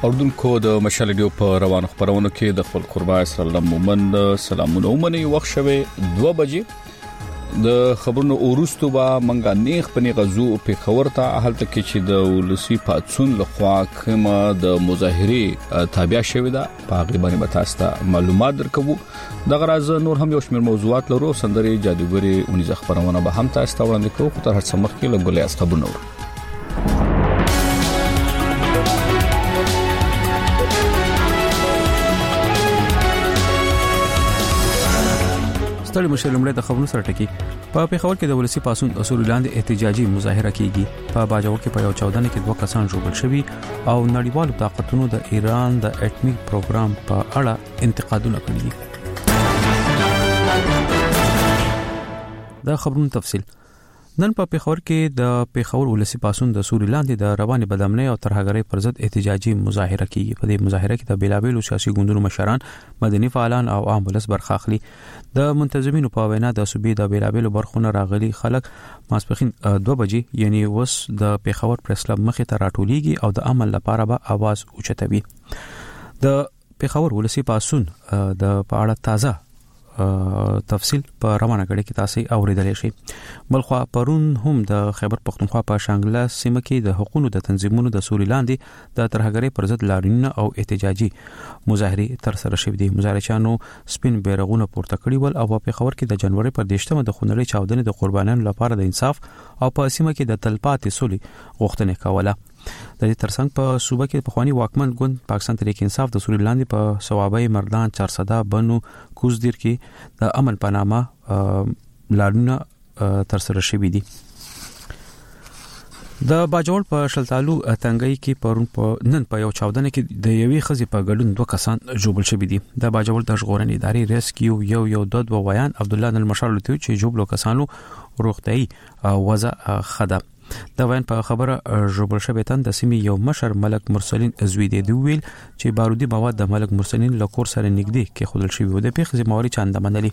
اردوونکو د مشال ریډیو په روانو خبرونو کې د خپل قربا اسرائیل مومن سلامونه ومني وخت شوه 2 بجې د خبرونو اوروستو با منګا نیغ پنی غزو په خبرته حالت کې چې د ولسی پاتسون لخوا کومه د مظاهره تابع شوه ده په غیبانه متاستا معلومات درکو د غراز نور هم یو شمېر موضوعات لرو سندري جادوګری اونیزه خبرونه به هم تاسو ته وړاندې کوو خو تر هر څه مخکې لګولې اس خبرونه ستړي مشر لمړی د خبرونو سره ټکی په پیښور کې د ولسی پاسون اصول لاندې احتجاجي مظاهره کیږي په باجوړ کې په یو 14 کې 2 کسان ژوبل شوي او نړیوالو طاقتونو د ایران د اټمی پروګرام په اړه انتقادونه کړي د خبرونو تفصیل نن په پیښور کې د پیښور ولسی پاسون د اصول لاندې د رواني بدامنۍ او ترهګرۍ پر ضد احتجاجي مظاهره کیږي په دې مظاهره کې د بیلابېلو سیاسي ګوندونو مشران مدني فعالان او عام ولس برخه اخلي د منتظمینو په وینا د صوبې د بیلابېلو برخونو راغلي خلک ماسپخین 2 بجې یعنی وس د پیښور پریس کلب مخې ته راټولېږي او د عمل لپاره به आवाज اوچتوي د پیښور ولسی پاسون د پاړه تازه تفصیل په روانه غړي کې تاسو اوریدلې شي بلخوا پرون هم د خیبر پختونخوا په شانګله سیمه کې د حقوقو د تنظیمونو د سوري لاندې د ترهګرۍ پر ضد لاریونونه او احتجاجي مظاهره تر سره شوې دي مظاهرچانو سپین بیرغونه پورته کړي ول او په خبر کې د جنوري پر 10مه د خونړۍ چاودنې د قربانیانو لپاره د انصاف او په سیمه کې د تلپاتې سولې غوښتنه کوله د دې ترڅنګ په صوبه کې په خواني واکمن ګوند پاکستان تحریک انصاف د سوري لاندې په ثوابي مردان 400 بنو کوزدیر کې د امن پنامه لاډونه تر سره شوې دي د باجوړ په شلتالو تنګي کې پرون په نن په یو 14 کې د یوې خزي په ګډون 2 کسان ژوبل شوي دي د باجوړ د ژغورنې ادارې ریسکیو یو د ویان عبد الله المشال لته چې ژوبلو کسانو روغتي وضع خده د وین په خبره ژوبل شوی تن د سیمې یو مشر ملک مرسلین زوی دی ویل چې بارودي مواد د ملک مرسلین له کور سره نږدې کې خودل شوی و د پیښې ذمہواری چانده منلي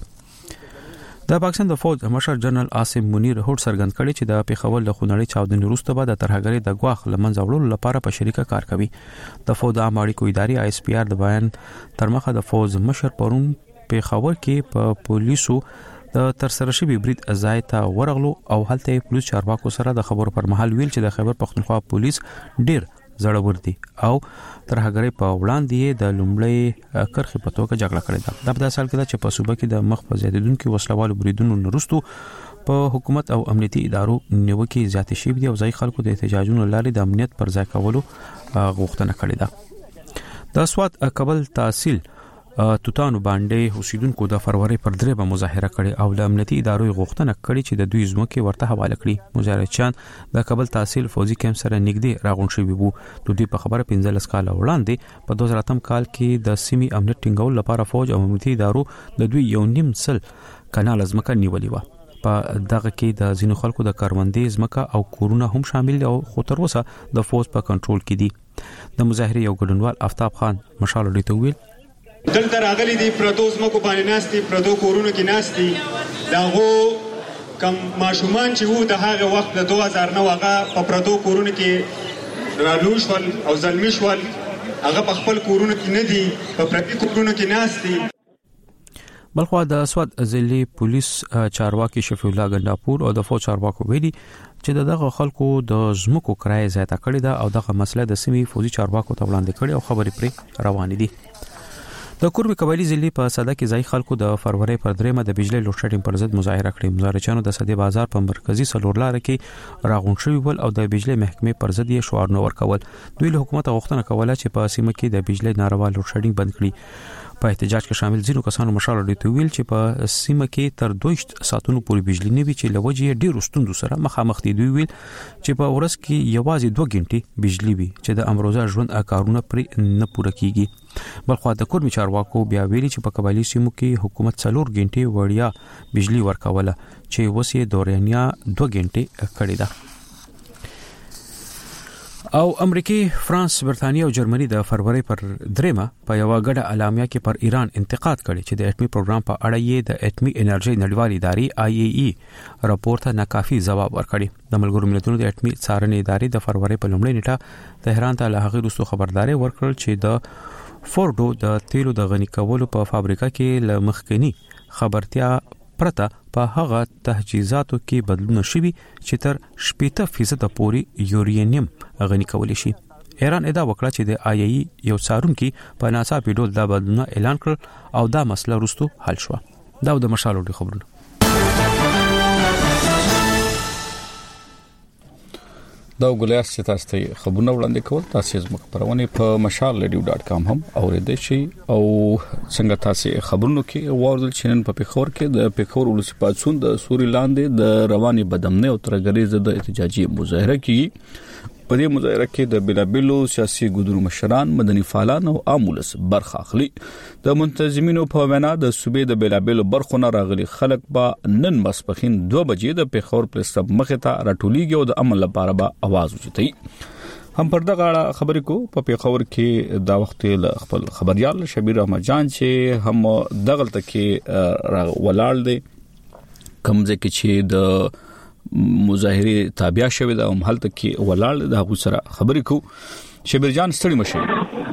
د پاکستان د فوج مشر جنرال عاصم منیر هوټ سرګند کړي چې د پیښور له خونړۍ چاودنې وروسته به د ترهګرۍ د غواخ لمنځه وړلو لپاره په شریکه کار کوي د فوج عام اړیکو ادارې آی اس پی آر د بیان ترمخه د فوج مشر پرون پیښور کې په پولیسو د تر سره شوی برید ځای ته ورغلو او هلته پولیس چارواکو سره د خبرو پر مهال ویل چې د خیبر پختونخوا پولیس ډیر زړور دي او ترهګرۍ په وړاندې د لومړی کرخې په توګه جګړه کړې ده د بداسل کې چې په صوبه کې د مخ په زیاتیدونکو وسلوالو بریدونو وروسته په حکومت او امنیتي ادارو نیوکې زیاتې شوې دي او ځای خلکو د احتجاجونو لارې د امنیت پر ځای کولو غوښتنه کړې ده د سواد کابل تحصیل توتانو باندې اوسیدونکو د فروری پر 3 مظاهره کړي او د امنیتي ادارو غوښتنه کړې چې د دوی ځمکې ورته حواله کړي مظاهرچیان د کابل تحصیل فوجي کیمپ سره نږدې راغون شوي وو د دوی په خبره 15 کال وړاندې په 2008 کال کې د سیمې امنیت ټینګول لپاره فوج او امنیتي ادارو د دوی یو نیم سل کانال ځمکه نیولې و په دغه کې د ځینو خلکو د کارمندې ځمکه او کورونه هم شامل دي او خو تر اوسه د فوج په کنټرول کې دي د مظاهره یو ګډونوال آفتاب خان مشال لته ویل دلته راغلي دي پردوس مکو باندې ناشتي پردو کورونو کې ناشتي داغو کم ماشومان چې وو د هغه وخت د 2009 هغه په پردو کورونو کې رالوشول او ظلمشول هغه په خپل کورونو کې نه دي په پردي کورونو کې ناشتي بلخوا د سواد ضلعي پولیس چارواکي شفیع الله ګنداپور او د فوج چارواکو ویلي چې دغه خلکو د زمکو کرایه زیاته کړې ده او دغه مسله د سیمې فوجي چارواکو ته وړاندې کړي او خبرې پرې روانې دي د کوربي قبایلی ضلع په صدا کې ځای خلکو د فروری پر 3 د بجلی لوډ شیډینګ پر ضد مظاهره کړې مظاهرچیانو د صدې بازار په مرکزی سلورلار کې راغون شوی ول او د بجلی محکمې پر ضد یې شعار نو ورکول دوی له حکومت غوښتنه کوله چې په سیمه کې د بجلی ناروا لوډ شیډینګ بند کړي په احتجاج کې شامل ځینو کسانو مشال لري ویل چې په سیمه کې تر 2 ساعتونو پورې بجلی نه وي چې لوجه ډیر ستوندو سره مخامخ دي دوی ویل چې په ورځ کې یوازې 2 غنټې بجلی وي چې د امروزه ژوند کارونه پر نه پوره کیږي بلخو د کورمي چارواکو بیا ویلي چې په قبایلی سیمو کې حکومت 4 غنټې وړیا بجلی ورکوله چې وسې دورانیا 2 غنټې کړې ده او امریکای، فرانس، برتانیې او جرمني د فروری پر 3 په یو غړه اعلامیه کې پر ایران انتقاد کړي چې د اټومي پروګرام په اړه یې د اټومي انرژي نړیوالې ادارې IAEA راپور ته ناکافي ځواب ورکړي. د ملګرو ملتونو د اټومي څارنې ادارې د فروری په لومړۍ نیټه تهران ته له هغه وروسته خبرداري ورکړل چې د فورډو د تیلو د غني کولو په فابریکه کې له مخکنی خبرتیا پرته په هغه تجهیزاتو کې بدلون شوي چې تر 80% پورې یورانیم غني کول شي. ایران ادعا وکړه چې د IAEA یو څارونکي په ناڅاپي ډول دا بدلون اعلان کړ او دا مسله وروسته حل شو. دا د مشالو خبرونه. دا ګولیاس چې تاسو ته خبرونه وړاندې کول تاسو زموږ پرونه په mashalradio.com هم اوریدئ شئ او څنګه تاسو خبرونه کې واردل چینن په پیښور کې د پیښور ولسی پاتسون د سوري لاندې د رواني بدمنه او ترګریزه د احتجاجي مظاهره کې په دې مظاهره کې د بلابلو سیاسي ګوندونو مشران، مدني فعالان او عامولس برخه اخلي. د منتظمینو په وینا د صوبې د بلابلو برخو نه راغلي خلک به نن ماسپخین 2 بجې د پیښور پریس کلب مخې ته راټولېږي او د عمل لپاره به आवाज اوچتي. هم پر دغه خبرې کو په پیښور کې دا وخت له خپل خبريال شبیر احمد جان چې هم دغلت کې ولاړ دي کمزه کې چې د مظاهره تابع شوه د محل ته کې ولاړ د هغه سره خبرې کو. شبیر جان ستړي مشه.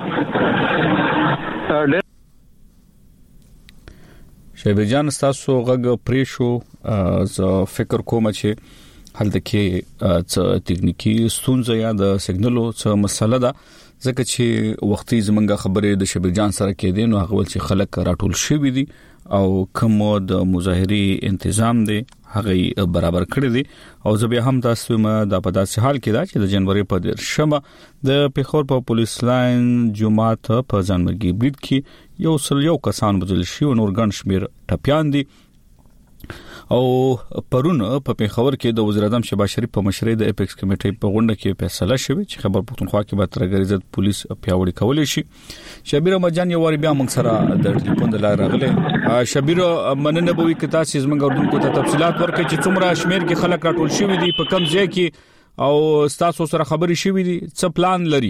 شبیر جان تاسو غږ پریشو ز فکر کوم چې هلته کې څه ټکنیکی ستونزه یا د سیګنالو څه مسله ده ځکه چې وختي زمونږه خبرې د شبیر جان سره کې دي نو هغه ول چې خلک راټول شوي دي او کوم د مظاهري تنظیم دي هغه برابر کړی دي او زه به هم تاسو ما د په داسې حال کې دا چې د جنوري په 10 د پیښور په پولیس لاین جمعات په ځانمرګي بریټ کې یو کسان بدل شي او نور ګڼ شمیر ټپيان دي او پرون په پیښور کې د وزیر اعظم شهباز شریف په مشرۍ د اپیکس کمیټې په غونډه کې فیصله شوه چې خبر پښتونخوا کې به ترګریزت پولیس پیاوړی کول شي. شبیر مجان یو واری بیا موږ سره د ټلیفون د لار راغله. شبیر مننه به وي کتا چې زمونږ اردوونکو ته تفصيلات ورکړي چې څومره شمیر کې خلک راټول شوي دي په کم ځای کې او تاسو سره خبري شوي دي څه پلان لري.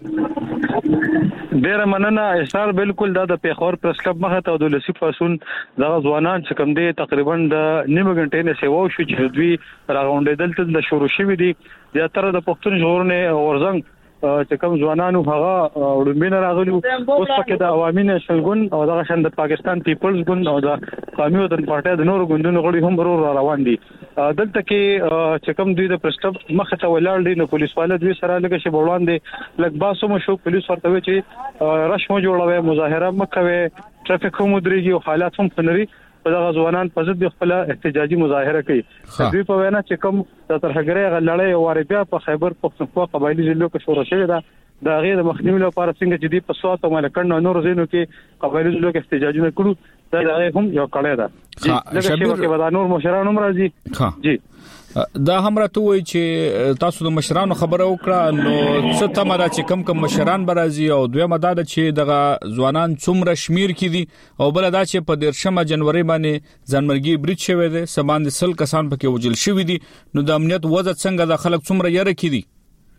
ډیر مننه اشار بالکل دا د پیښور پریس کلب مخه ته د لسی پاسون د ځوانان چې کوم دي تقریبا د نیمه غنټې نه سیوا شو چې دوی راغونډېدل ته د شروع شوي دي زیاتره د پښتون ژغورنې اورزنګ چې کوم ځوانانو هغه وړاندې راغلي اوس پکې د عوامي نېشنل ګوند او د شند پاکستان پیپلز ګوند او د قومي وطن پارټي د نورو ګوندونو غړي هم ورو روان دي. دلته کې چې کوم دوی د پریس کلب مخه ته ولاړ دي نو پولیس والے دوی سره لګه شي وړاندې لګ باسو مو شو پولیس ورته وی چې رشم جوړوي مظاهره مکوي ټرافیک هم درېږي او حالات هم فنري په دغه ځوانان په ضد خپل احتجاجي مظاهره کوي. دوی په وینا چې کوم د ترهګرۍ غلړې واره بیا په خیبر پختونخوا قبایلی ضلعو کې شروع شوې ده د غیر مخنیوي لپاره څنګه چې دی په سوات او ملکند نور زینو کې قبایلی ضلعو کې احتجاجونه کړو دا هم یو کړه ده. شبیر کې ودا نور مشران هم راځي. جی دا هم راته وای چې تاسو د مشرانو خبره وکړه نو څه تمه دا چې کم مشران برازي او دوی مدد چې دغه ځوانان څومره شمیر کې دي او بل دا چې په 10 جنوري باندې ځانمرګي بریټ شوی دی سباند سل کسان پکې وجل شوی دي نو د امنیت وضع څنګه د خلک څومره یره کې دي.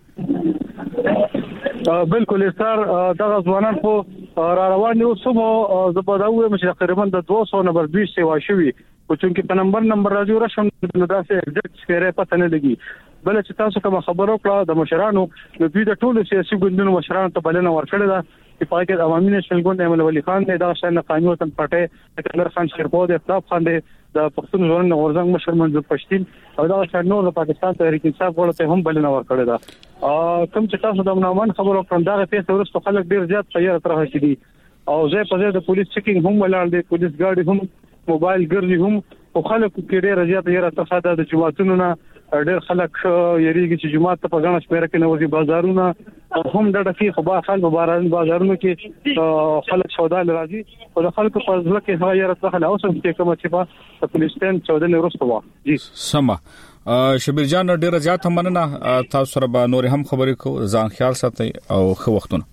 بالکل سر دغه ځوانان خو را روان دي سمو زبداوي مشه تقریبا د 200 نمبر 200 سیوا شوی او چې په نمبر راځي راشم نو دا څه ایگزیکټ سپیره پته نه لګي بل چې تاسو کوم خبرو کړه د مشرانو نو دوی د ټولو سیاسي ګوندونو مشرانو ته بلنه ورکړه ده چې پای کې عوامي نېشنل ګوند احمد ولی خان دا شان قانوني وطن پټه کلر خان شیرپور د اختلاف خان د پښتون ژوند اورزنګ مشر منظور پښتين او دا شان نور د پاکستان تحریک انصاف ورته هم بلنه ورکړه ده. کوم چې تاسو د منامن خبرو کړم دا په ورستو خلک ډیر زیات تیار تر هڅې دي او زه په دې د پولیس چیکینګ هم ولاړ دي پولیس ګاډي هم موبایل ګرځي هم او خلک کې ډیر زیات یې راځي د جماعتونو نه ډېر خلک یریږي چې جمعه ته په غاڼه شمیره کې نوځي بازارونه هم د ډکی خو با خلک بازارونو کې خلک سودا لراځي او د خلکو په ځل کې هغه یې راځي او سم کې کوم چې په پولیسټن چودنې ورسته جی سما شبیر جان ډیر زیات مننه تاسو سره به نور هم خبرې کو ځان خیال ساتئ او خو وختونه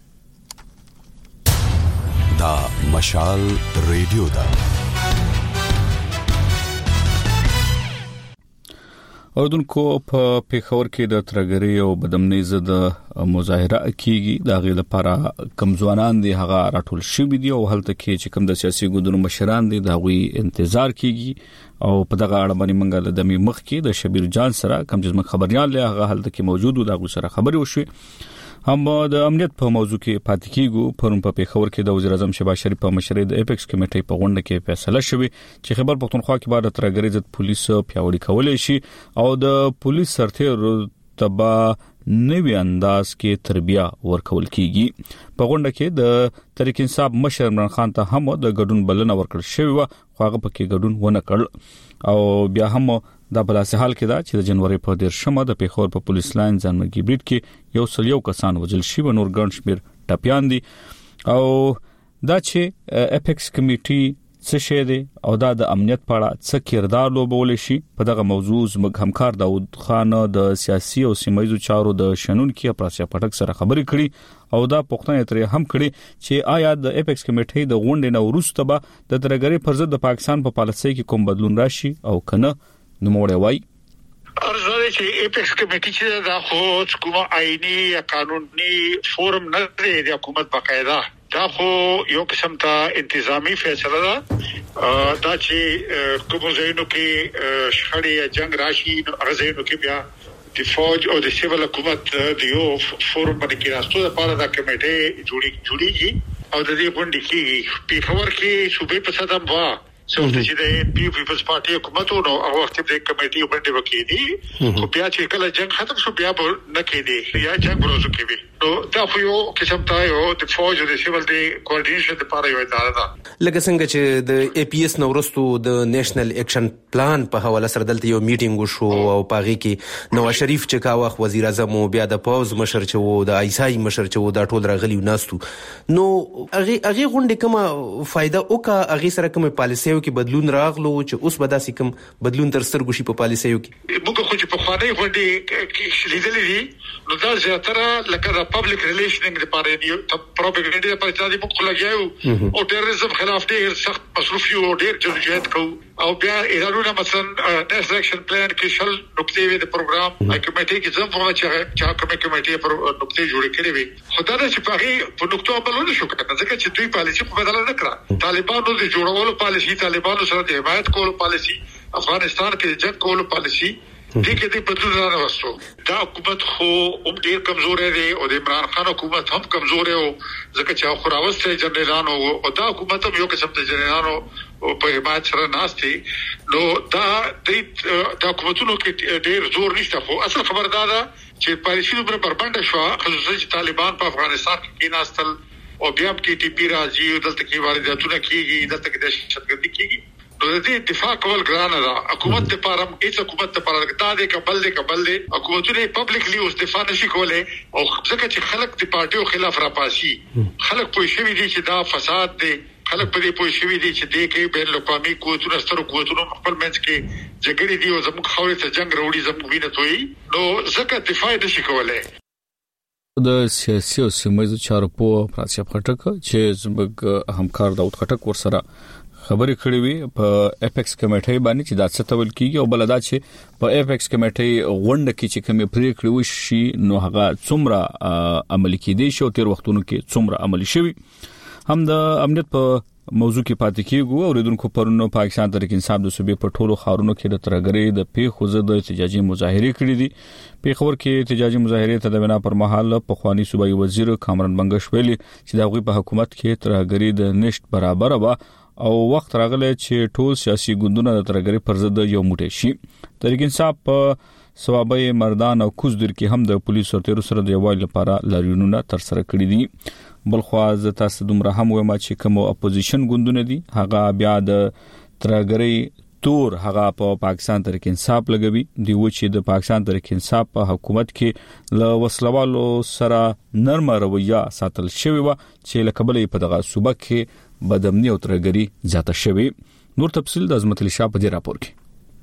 دا مشال ریډیو دا اوردونکو په پیښور کې د ترګری او بدامنۍ ضد مظاهره کیږي د غیر لپاره کمزوران دي هغه راټول شوی دي او هلته کې چې کوم د سیاسي ګوندونو مشران دي دا غوي انتظار کیږي او په دغه اړه باندې منګل د می مخ کې د شبیر جان سره کوم چې خبريال له هغه هلته کې موجود و دا غو سره خبري وشوي هم د امنیت په موضوع کې پاتې کیږو پرون په پیښور کې د وزیر اعظم شهباز شریف په مشرۍ د اپیکس کمیټې په غونډه کې فیصله شوې چې خیبر پختونخوا کې بعد ترګری ضد پولیس پیاوړي کولای شي او د پولیس سرتیرو تبا نوی انداز کې تربیه ورکول کیږي په غونډه کې د تحریک انصاف مشر عمران خان ته هم د ګډون بلنه ورکړل شوې و خو هغه پکې ګډون ونه کړ او بیا هم دا په داسې حال کې دا چې د جنوري په 13 د پیښور په پولیس لاین ځانمرګي بریټ کې یو کسان وژل شوی و نور ګڼ شمیر ټپيان دي او دا چې اپیکس کمیټي څه شي دي او دا د امنیت په اړه څه کردار لوبول شي په دغه موضوع زموږ همکار داود خان د سیاسي او سیمایي چارو د شنن کې پراسیا پټک سره خبرې کړي او دا پښتنه ترې هم کړي چې آیا د اپیکس کمیټې د غونډې نو وروسته به د ترګری پر ضد د پاکستان په پالیسۍ کې کوم بدلون راشي او کنه نو موړې وای ارزاده چې اپیکس کمیټې چې دا خو کومه آئینی یا قانوني فورم نه دی د حکومت باقاعده دا خو یو قسم ته انتظامی فیصله ده دا چې کوم ځایونو کې شخړې یا جنگ راشي نو هغه ځایونو کې بیا د فوج او د سیول حکومت د یو فورم باندې کې راستو لپاره دا کمیټه جوړیږي او د دې غونډې کې پیښور کې صوبې په صدم وا چې د پیپلز پارټي حکومت او هغه وخت د کمیټې باندې وکړي خو بیا چې کله جنگ ختم شو بیا نه کېدی یا جنگ ورځو کې نو دا خو یو قسم ته یو د فوج او د سیول د کوارډینیشن لپاره یو اداره ده لکه څنګه چې د اي پي اس نورستو د نېشنل اکشن پلان په حواله سره دلته یو میټینګ وشو او پاغي کې نواز شریف چې کاوخ وزیر اعظم او بیا د پوز مشر چې وو د ایسای مشر چې وو دا ټول راغلی وناستو نو هغه غونډه کومه فائدہ وکا هغه سره کومه پالیسیو کې بدلون راغلو چې اوس به داسې کوم بدلون تر سترګو شي په پالیسیو کې موږ خو چې په خواني غونډه کې لیدلې دي نو دا زیاتره لکه پبلک ریلیشنینګ لپاره دی پروپاګاندا لپاره چې موږ خلګیو او ټیرریزم خلاف ډېر سخت مصروف یو ډېر جديت کو او بیا ایرانونه مثلا نېشنل اکشن پلان کې شل نقطې وي د پروګرام کمیټې کې ځم په چې کمیټې پر نقطې جوړې کړې وي خدای چې په نقطو عملونه شو کړه ځکه چې دوی پالیسي په بدل نه کړه طالبانو د جوړولو پالیسي طالبانو سره د حمایت کولو پالیسي افغانستان کې جنگ کولو پالیسي دې کې د بدلون راوستو دا حکومت خو ډېر کمزور دی او د عمران خان حکومت هم کمزور دی ځکه چې خو راوسته جنرالانو او دا حکومت هم یو قسم ته جنرالانو په حمایت سره ناشتي نو دا د حکومتونو کې ډېر زور نشته خو اصل خبردار ده چې پالیسي پر بربنده شو خصوصي طالبان په افغانستان کې ناستل او بیا کې ټي پی راځي دلته کې وارداتونه کیږي دلته کې دهشتګردي کیږي نو دې دفاع کول ګران ده حکومت لپاره هیڅ حکومت لپاره دا د قبل دي حکومتونه پبلکلی اوس دفاع نشي کولای او ځکه چې خلک د پارټیو خلاف راپاسي خلک پوه شي چې دا فساد دی خلک په دې پوه شي چې دې کې بین الاقوامي قوتونو ستر قوتونو خپل منځ کې جګړې دي او زموږ خاورې ته جنگ راوړي زموږ وینه توي نو ځکه دفاع نشي کولای د سیاسي او سیمایي چارو په پراسیا پټک چې زموږ همکار داود خټک ورسره خبرې کړې وي په اپیکس کمیټې باندې چې دا څه تول کیږي او بلدا چې په اپیکس کمیټې غونډه کې چې کومې پریکړې وشي نو هغه څومره عملي کېدي شي او تیر وختونو کې څومره عملي شوي هم د امنیت په موضوع کې پاتې کیږو او ریدونکو پرونو پاکستان تحریک انصاف د صوبې په ټولو خارونو کې د ترګری د پیښو ضد احتجاجي مظاهره کړې دي پیښور کې احتجاجي مظاهره ته د بنا پر مهال په خواني صوبایي وزیر کامران بنگش ویلي چې د غوي په حکومت کې ترګری د نشټ برابر و او وخت راغلی چې ټول سیاسي ګوندونه د ترګری پر ضد یو موټی شي تحریک انصاف په سوابي مردان او کوزدر کې هم د پولیسو سرتیرو سره د یووالي لپاره لاریونونه تر سره کړی دي بلخو ز تاسو دومره هم وایم چې کوم اپوزیشن ګوندونه دي هغه بیا د ترګری تور هغه په پاکستان تحریک انصاف لګوي دی و چې د پاکستان تحریک انصاف په حکومت کې ل وسلوالو سره نرمه رویه ساتل شوی و چې لکبلې په دغه صوبه کې بدامنی او ترګری زیاته شوی نور تفصیل د عظمت علي شاه په دې راپور کې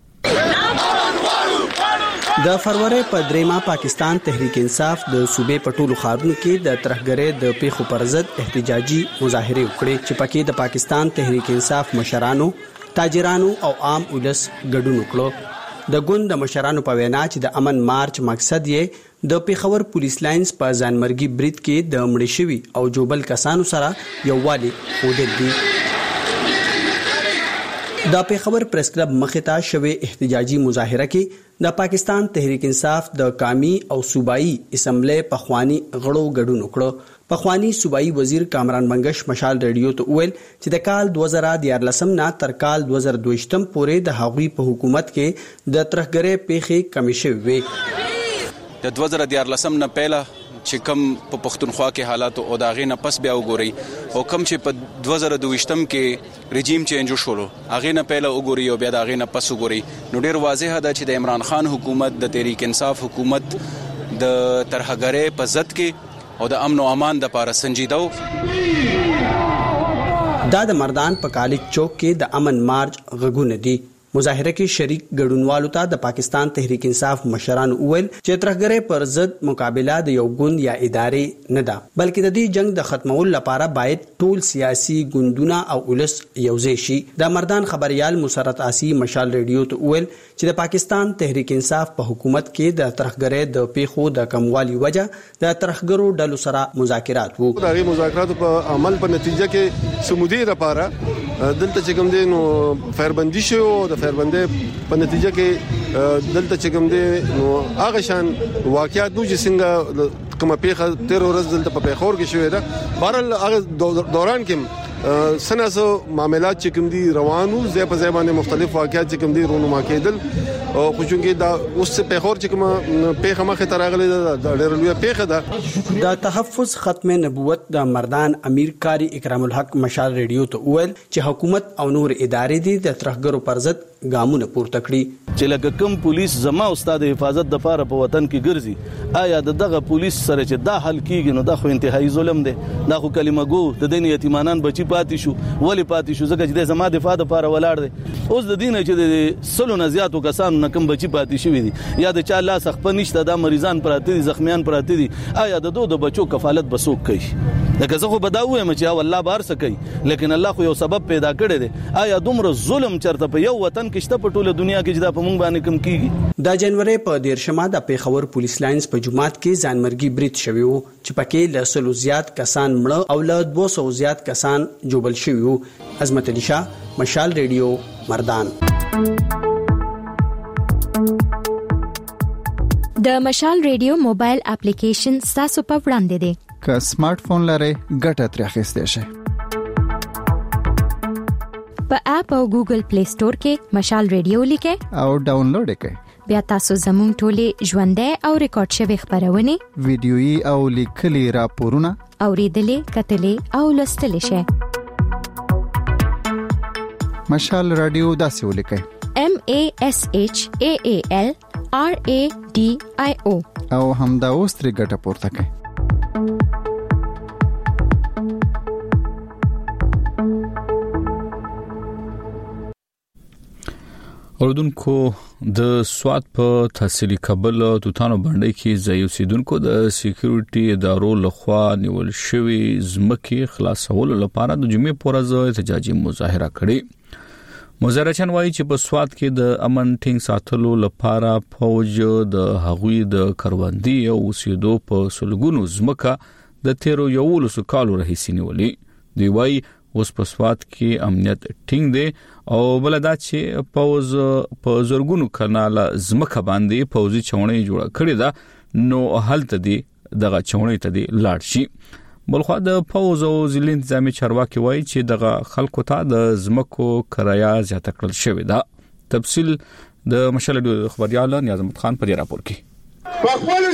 د فروری په دریمه پاکستان تحریک انصاف د صوبې په ټولو ښارونو کې د ترهګرۍ د پیښو پر ضد احتجاجي مظاهره وکړې چې پکې د پاکستان تحریک انصاف مشرانو تاجرانو او عام ولس ګډون وکړو د ګوند د مشرانو په وینا چې د امن مارچ مقصد یې د پیښور پولیس لاینز په ځانمرګي برید کې د مړي شوي او جوبل کسانو سره یووالي ښودل دي. د پیښور پریس کلب مخې ته شوې احتجاجي مظاهره کې د پاکستان تحریک انصاف د قومي او صوبایي اسمبلی پخوانی غړو ګډون وکړ. پخوانی صوبایي وزیر کامران منګش مشال رادیو ته وویل چې د کال 2014 نه تر کال 2022 پورې د هغوی په حکومت کې د ترهګرۍ پیښې کمې شوې وې. د 2014 نه پهله چې کم په پښتونخوا کې حالات او داغې نه پس بیا وګوري او کم چې په 2022 کې رژیم چینج وشولو هغه نه پهله وګوري او بیا داغې نه پس وګوري نو ډیر واضح ده چې د عمران خان حکومت د تحریک انصاف حکومت د ترهګرۍ په ضد کې او د امن او امان د لپاره سنجیده دا د مردان په کالج چوک کې د امن مارچ غږونه دي. مظاهره کې شریک ګډونوالو ته د پاکستان تحریک انصاف مشرانو وویل چې ترهګرۍ پر ضد مقابله د یو ګوند یا ادارې نه ده بلکې د دې جنگ د ختمولو لپاره باید ټول سیاسي ګوندونه او ولس یوځای شي. د مردان خبريال مسرت آسی مشال رادیو ته وویل چې د پاکستان تحریک انصاف په حکومت کې د ترهګرۍ د پیښو د کموالي وجه د ترهګرو ډلو سره مذاکرات وو. د مذاکراتو په عمل په نتیجه کې سمودي لپاره دلته چې کوم دي نو فایربندي شو د فایربندي په نتیجه کې دلته چې کوم دي نو هغه شان واقعیت نو چې څنګه کومه پیښه 13 ورځې دلته په پیښور کې شوې ده بهرحال هغه دوران کې سناسو معاملات چې کوم دي روانو ځای په ځای باندې مختلف واقعیت چې کوم دي رونما کېدل او خصوصي دا اوس په پیښور چې کومه پیښه مخه تراغلي د ډېر لوی پیښه ده. د تحفظ ختم نبوت د مردان امیر کاری اکرام الحق مشال رادیو ته وویل چې حکومت او نور ادارې دي د ترهګرو پر ضد ګامونه پورته کړي. چې لکه کوم پولیس زما استاد حفاظت د پاره په وطن کې ګرځي آیا دغه پولیس سره چې دا حل کیږي نو دا خو انتهایی ظلم دی. دا خو کلمه گو د دین یتیمانان بچی پاتې شو ولی پاتې شو ځکه چې د زما دفاع د پاره ولاړ دی. اوس د دین چې د سلو نه زیاتو کسانو نه کوم بچی پاتې شوی دي یا د چا لاس خپل نشته د مریضان پراته دي زخمیان پراته دي آیا د دوه بچو کفالت بسوک کوي. لکه زه خو بداوې مچا والله بار سکی لیکن الله خو یو سبب پیدا کړی دی آیا دومره ظلم چرته په یو وطن کې شته په ټوله دنیا کې چې دا په مونږ باندې کم کیږي. د جنوري په 13 د پیښور پولیس لاینز په جمعات کې ځانمرګي برید شوی وو چې پکې له 100 زیات کسان مړه او له 200 زیات کسان جوبل شوی وو. عظمت علي شاه مشال رادیو مردان. د مشال رادیو موبایل اپلیکیشن تاسو په وړاندې دی. که سمارټ فون لرئ ګټه ترې اخیستئ شئ. په اپ او ګوګل پلی سٹور کې مشال رادیو لیکئ او ډاونلوډ یې کړئ. بیا تاسو زموږ ټولې ژوندۍ او ریکارډ شوی خبرونه ویډیويي او لیکلي راپورونه اوریدلې کتلې او لوستلې شئ. مشال رادیو داسې ولیکئ MASHAAL RADIO او همدا اوس ترې ګټه پورته کړئ. اوردونکو د سواد په تحصیلي کابل توتانو باندې کې ځای اوسیدونکو د سکیورټي ادارو لخوا نیول شوی ځمکې خلاصولو لپاره د جمعې پر ورځ احتجاجي مظاهره کړې. مظاهرچیان وایي چې په سواد کې د امن ټینګ ساتلو لپاره فوج د هغوی د کروندې او اوسېدو په سلګونو ځمکه د 13 کالو راهیسې نیولې. دوی وایي اوس په سواد کې امنیت ټینګ دی او بلدا چې پوز په زرګونو کاناله ځمکه باندې پوزي چونې جوړه کړې ده نو هلته دی دغه چونې ته دی لاړ شي. بلخو د پوز او ځل انتظامی چارواکي وایي چې دغه خلکو ته د ځمکو کرایه زیاته کړل شوې ده. تفصیل د مشال رادیو خبريال نیاز احمد خان په راپور کې. خپل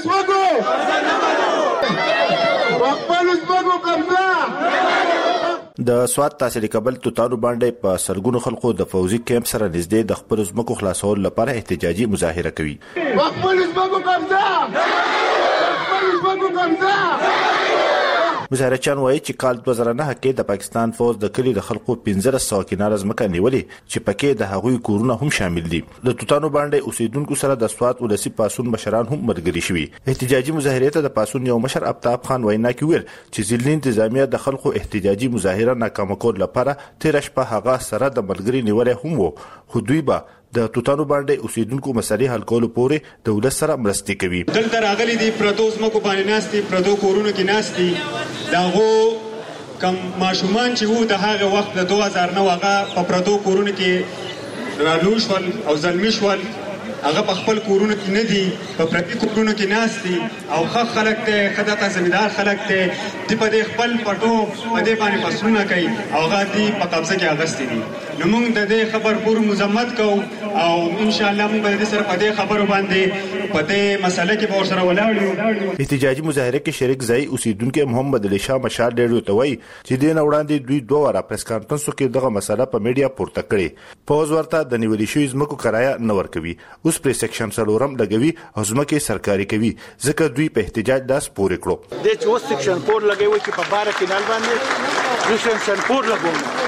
ځمکو قبضه د سواد تحصیلي کابل توتانو باندې په سرګونو خلکو د فوزي کیمپ سره نږدې د خپل ځمکو خلاصول لپاره احتجاجي مظاهره کوي. خپل ځمکو قبضه مظاهرچیان وایي چې کال 2009 کې د پاکستان فوج د کلی د خلکو 1500 کناره ځمکه نیولې چې پکې د هغوی کورونه هم شامل دي. د توتانو باندې اوسیدونکو سره د سواد ولسی پاسون مشران هم مرګري شوي. احتجاجي مظاهره ته د پاسون یو مشر افتاب خان وینا کوي چې ځلین انتظامیه د خلکو احتجاجي مظاهره ناکام کول لپاره 13 شپه هغه سره د مرګري نیولې هم وو خو دوی به د توتانو باندې اوسیدونکو مسلې حل کولو پورې دولت سره مرستې کوي. دلته راغلي دي پردو ځمکو باندې ناستي، پردو کورونو کې ناستي، دغه کم ماشومان چې وو د هغه وخت د 2009 هغه په پردو کورونو کې رالو شول او زلمی شول، هغه په خپل کورونو کې نه دي، په پردي کورونو کې ناستي او ښه خلک ته خدای زمیندار خلک ته دی په دې خپل پټو په دې باندې فصلونه کوي او هغه دی په قبضه کې اغستې دي. نو موږ د دې خبر پور مزمت کوو او ان شاء الله موږ به سره په دې خبرو باندې په دې مسله کې به سره ولاړو. احتجاجي مظاهره کې شریک ځای اوسیدونکو محمد علي شاه مشال ډېر ته وایي چې دین وړاندې دوی 2 واره پریس کانفرنس کې دغه مسله په میډیا پورته کړې. پوز ورته د نیولې شوی ځمکو کرایه نه ورکوي، اوس پر سیکشن 4 لګوي او ځمکې سرکاري کوي، ځکه دوی په احتجاج داس پورې کړو. د چې اوس سیکشن 4 لګوي چې په بار کې نال باندې سیکشن 4 لګوم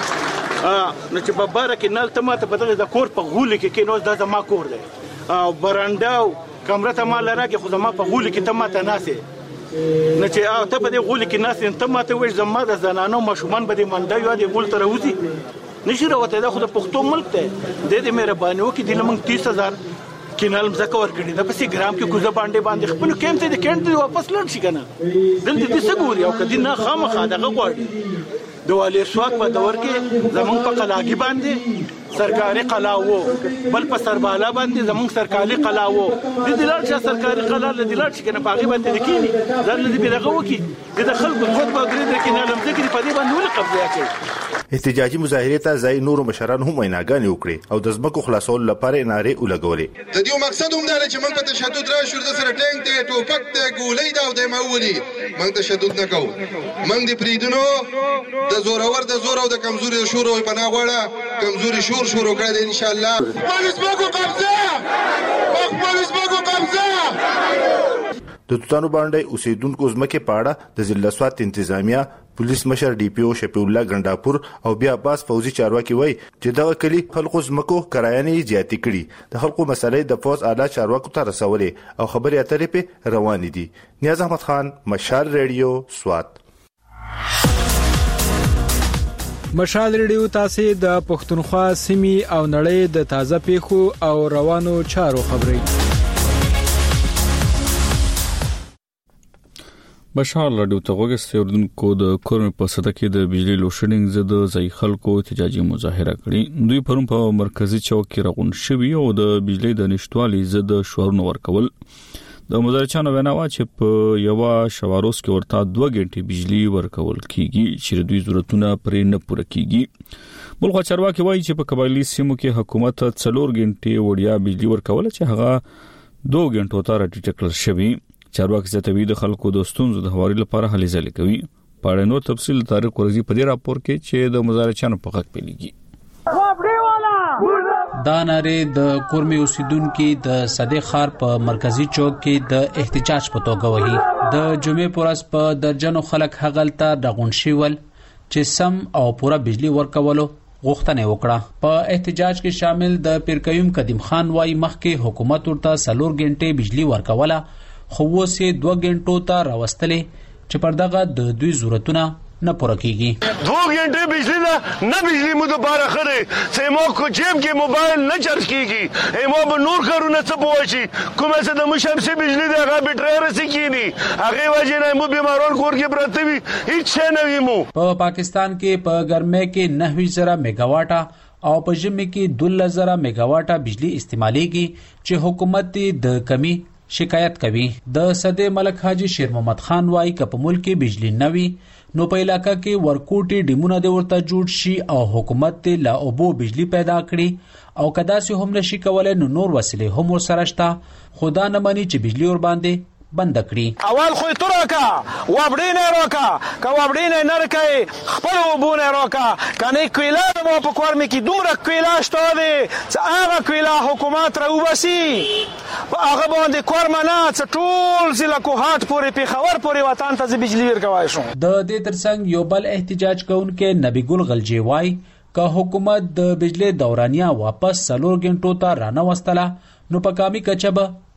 نو چې په بار کې نال ته ماته په دغه د کور په غول کې نو د ما کور دی او برانډاو کمره ته ما لره کې خو زما په غول کې ته ماته ناسه نه چې ته په دې غول کې ناسه ته ماته وې زما د زنانو مشومان به دې منډه یو دې غول ته راوځي نشي راوته دا خو د پښتو ملک ته د دې مهرباني وکړي د لمن 30000 کینال مزکه ور کړی دا پسې ګرام کې کوزه باندې خپل کېم ته د کېنټ واپس لړ شي کنه دلته دې سګوري او کدي نه خامخا دغه غواړي د والي سواک په دور کې زمونږ په قلاګي باندې سرکاري قلاوو بل په سربالا باندې زمونږ سرکاري قلاوو د دلار چې سرکاري قلا له دلار چې کنه باغي باندې دکینی ځل دې بلغه وکي د خلکو خود په ګرې د کینال مزکه په دې باندې ولې قبضه کوي. احتجاجي مظاهره ته ځای نور مشران هم ویناګانې وکړي او د ځمکو خلاصول لپاره نارې ولګولې. د دې مقصد هم دا چې موږ په تشدد راشو د سره ټینګ ته ټوپک ته ګولې دا او د ماولي موږ تشدد نه کوو، موږ دې پریدونو د زورور د زور او د کمزوري شور او پناه غواړه کمزوري شور شروع کړی ان شاء الله. پولیس باغو قبضه پولیس باغو قبضه. د توتانو باندې اوسیدونکو ځمکې پاړه د ضلع سوات انتظامیه پولیس مشر ډي پی او شفیع الله ګنداپور او بیا عباس فوزي چارواکي وایي چې دا کلی خلکو ځمکو کرایانې زیاتې کړي، د خلکو مسلې د فوز اعلی چارواکو ته رسولې او خبرې اترې په روان دي. نیاز احمد خان، مشال ریډیو، سوات. مشال ریډیو تاسو د پښتونخوا سیمې او نړۍ د تازه پیښو او روانو چارو خبري. مشال راډیو ته وګورئ اردوونکو د کورن په صدا کې د بجلی لوډشډینګ زده ځای خلکو احتجاجي مظاهره کړې. دوی پرون په مرکزی چوک کې راغون شوی او د بجلی د نشټوالي زده شورونه ورکول. د مزارچانو ویناوه چې په یو شواروس کې ورته 2 غنټې بجلی ورکول کیږي چې دوی ضرورتونه پرې نه پوره کیږي. بلخو چارواکي وایي چې په قبایلی سیمو کې حکومت 4 غنټې وړیا بجلی ورکول چې هغه 2 غنټو ته راټیټ کړل شوی. چارواکي زتوی د خلکو د ستونزو د هواري لپاره هلې ځلې کوي. پاړې نو تفصیل طارق ورزي په دې راپور کې چې د مزارچانو په حق پیلېږي. دا ناره د کورمي اوسیدونکو د صدیق خار په مرکزی چوک کې د احتجاج په توګه وهي. د جمعې پورس په درجنو خلک هغلته دغون شیول چې سم او پورا بجلی ورکولو غوښتنه وکړه. په احتجاج کې شامل د پیرکیم قدیم خان وای مخکې حکومت ورته 4 غنټې بجلی ورکوله خو وسه 2 غنټو ته راوستلې چې پر دغه د دوی ضرورتونه نه پوره کیږي. 2 غنټې بجلی نه بجلی مو دوباره خره چې مو کو جیب کې موبایل نه چارج کیږي مو به نور کارونه څه پوښي کومه څه د مشمسي بجلی دغه بیټری رسې کینی هغه وجه نه مو بیمارون کور کې پراته وي هیڅ نه وي. مو په پاکستان کې په ګرمۍ کې 9000 میگاواټه او په ژمي کې 12000 میگاواټه بجلی استعمالېږي چې حکومت د کمی شکایت کوي. د صدې ملک حاجی شیر محمد خان وای ک په ملک کې بجلی نوي نو په علاقہ کې ورکوټي ډیمونه د ورته جوړ شي او حکومت لا اوبو بجلی پیدا کړي او کدا سه هم نشي کولای نو نور وسیله هم سره شته خدا نه مانی چې بجلی ور باندې بند کړي. اول خو ترکا وابډینه روکا کا وابډینه نرکې خپل وبونه روکا کنه کیلا مو په کورم کې دومره کیلا شته دي چې هغه کیلا حکومت راوبسي هغه باندې کورمنه ټول ضلع کوهات پورې په خبر پورې وطن ته بجلی ورکوي شو. د دې ترڅنګ یو بل احتجاج کوونکې نبی ګل غلجی وای که حکومت د بجلی دورانیه واپس 4 غنټو ته رانه وستله نو په کامي کچبه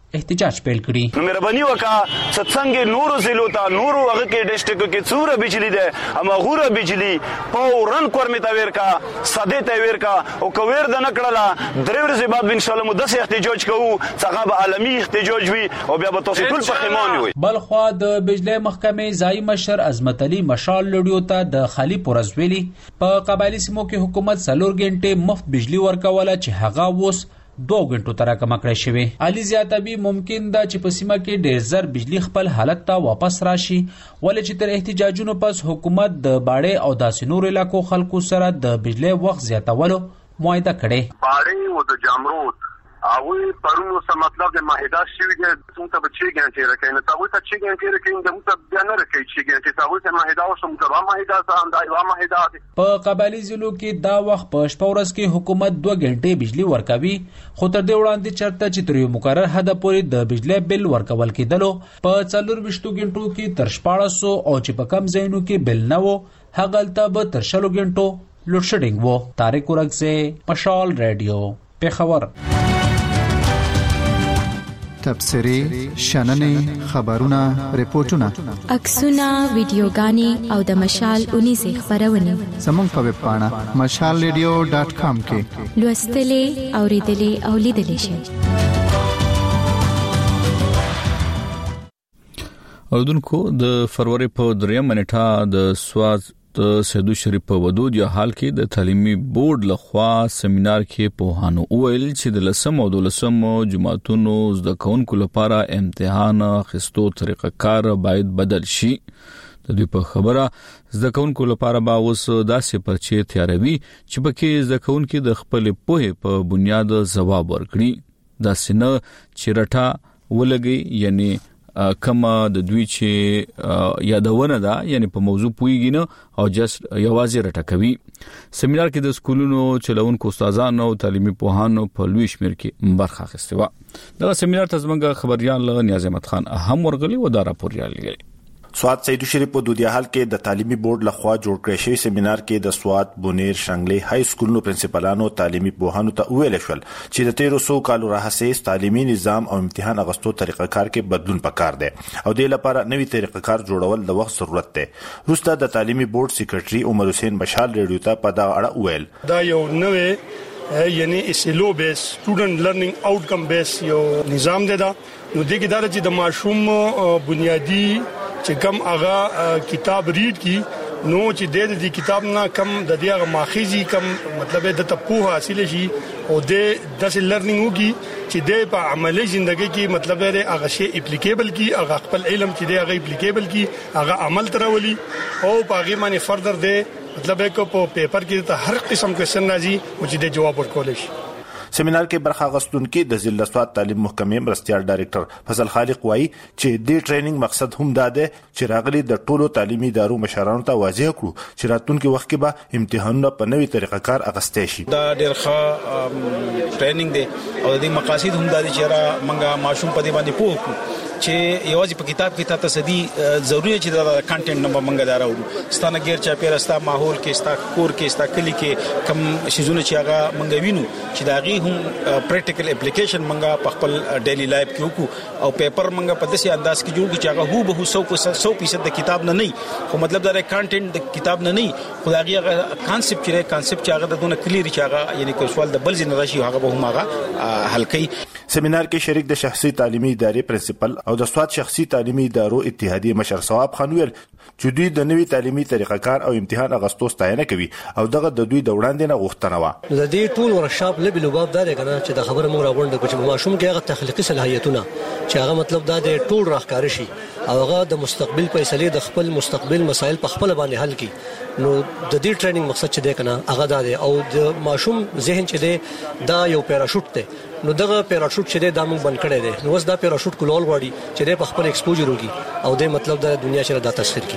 احتجاج پیل کړي. نو مهرباني وکړه ستڅنګ نورو ضلعو ته نورو هغه کې ډیسټریکټ کې څومره بجلی ده اما غوره بجلی فورن کورمه تا ورکا ساده تا ورکا او کویر د نکړه درې ورځې بعد ان شاء الله مدس احتجاج کوو څنګه به عالمي احتجاج وي او بیا به تاسو ټول په خیمان وي. بلخوا د بجلی محکمې ځای مشر عظمت علي مشال لډیو ته د خالی پورز ویلي په قبایلی سیمو کې حکومت 4 غنټې مفت بجلی ورکوله چې هغه اوس 2 غنټو تر کم کړی شوی. علي زیاتبي ممکن دا چې په سیمه کې ډېر زر بجلی خپل حالت ته واپس راشي ولې چې تر احتجاجونو پس حکومت د باړې او داسې نور علاقو خلکو سره د بجلی وخت زیاتولو معاهده کړي. باړې او د جامرود اوی پرونو څه مطلب د معاهده شوی دی څنګه ته 6 غنټې راکې نه تاسو ته 6 غنټې راکې د مت بیان راکې 6 غنټې تاسو ته معاهده او سم تر معاهده ځان دای وا معاهده په قبایلی ضلعو کې دا وخت په شپه ورځ کې حکومت 2 غنټې بجلی ورکوي خو تر دې وړاندې چرته چې تر یو مقرر حد پورې د بجلی بل ورکول کېدلو په 24 غنټو کې تر 1400 او چې په کم ځایونو کې بل نه وو هغلته به تر 60 غنټو لوډ شیډینګ وو. طارق ورغزه مشال رادیو پیښور. تبصری شننې خبرونه ریپورتونه عکسونه ویډیوګانې او د مشال 19 خبرونه زموږ په ویب پاڼه mashalradio.com کې لوستلې اوریدلې او لیدلې شئ. اوردونکو د فروری په 3 منټه د سواز د سیدو شریف په ودود یا حال کې د تعلیمي بورډ لخوا سیمینار کې په هانو ویل چې د لسم او د لسم جماعتونو زده کوونکو لپاره امتحان اخیستو طریقه کار باید بدل شي. د دې په خبره زده کوونکو لپاره به اوس داسې پرچې تیاروي چې پکې زده کوونکي د خپل پوهې په بنیاد ځواب ورکړي. دا سینه چیرټا ولګي یعنی کما د دوی چې یادونه ده یعنی په موضوع پویږي نه او جست یوازې رټکوي. سیمینار کې د سکولونو چلوونکو استادانو او تعلیمي پوهانو په لوی شمیر کې برخه اخیسته و. دا سیمینار ته زموږ خبريال نیاز احمد خان هم ورغلی و دا راپور یالي. سواد سیدو شریف په دودیا حال کې د تعلیمي بورډ لخوا جوړ کړی شوی سیمینار کې د سواد بونیر شنګلې های سکولونو پرنسپلانو تعلیمي پوهانو ته ویل شول چې د 1300 کالو راهیسې تعلیمي نظام او امتحان اغستو طریقه کار کې بدلون پکار دی او د لپاره نوې طریقه کار جوړول د وخت ضرورت دی. روسته د تعلیمي بورډ سیکریټري عمر حسین مشال ریډیو ته په دا اړه ویل دا یو نوې یعنی اسلو بیس سټوډنټ لرنینګ آوټکم بیس یو نظام دی دا نو د کې دا چې د ماشوم بنیادی چې کم هغه کتاب ریډ کی نو چې د دې کتاب نه کم د دې هغه ماخذي کم مطلب د تپوه حاصل شي او د داسې لرنینګ وکي چې د په عملی ژوندۍ کې مطلب د هغه شی اپلیکیبل کی هغه خپل علم چې د هغه اپلیکیبل کی هغه عمل ترولي او په هغه باندې فردر د مطلب کو په پیپر کې ته هر قسم کوېشن راځي او چې د جواب ورکول شي. سیمینار کې برخه غستونکو د ضلع سواد تعلیم محکمې مرستيال ډایریکټر فضل خالق وایي چې د ټریننګ مقصد هم دا دی چې راغلي د ټولو تعلیمي ادارو مشرانو ته واضح کړو چې راتلونکي وخت کې به امتحانونه په نوې طریقه کار اغستې شي. دا ډېر ښه ټریننګ دی او د مقاصد هم دا دي چې را منګه ماشوم په دې باندې پوه چې یوازې په کتاب کې تاسو سدي ضروري چې دا کانټینټ نمبر منګه دا راوړو ستانه غیر چا پیرا ستا ماحول کې ستا کور کې ستا کلی کې کم شیزونه چې هغه منګه وینو چې دا غي هم پریکټیکل اپلیکیشن منګه په خپل ډیلی لایف کې وکړو او پیپر منګه په داسې انداز کې جوړ کړو چې هغه هو به 100% د کتاب نه خو مطلب دا کانټینټ د کتاب نه خدایي هغه کانسپټ چې هغه د دونه کلیر چې هغه یعنی کوم سوال د بل ځای نه راشي هغه به هم هغه حل کوي. سیمینار کې شریک د شخصي تعلیمي ادارې پرنسپل او د سواد شخصي تعلیمي ادارو اتحادیه مشر ثواب خان ویل چې دوی د نوي تعلیمي طریقه کار او امتحان اغستو ستاینه کوي او دغه د دوی د وړاندې نه غوښتنه و. د دې ټول ورکشاپ لبل وباب دا کنه چې د خبره موږ راغونډه کوم چې ماشوم کې هغه تخلیقي صلاحیتونه چې هغه مطلب دا د ټول راخکار شي او هغه د مستقبل فیصله د خپل مستقبل مسایل په خپل باندې حل کړي نو د دې ټریننګ مقصد چې دی کنه هغه دا دی او د ماشوم ذهن چې دی دا یو پیراشوټ دی نو دغه پیراشوټ چې د دامو بند کړي دي نو اوس دا پیراشوټ کولول غواړي چې د خپل ایکسپوجر وږي او د مطلب د دنیا سره د تاثیر کوي.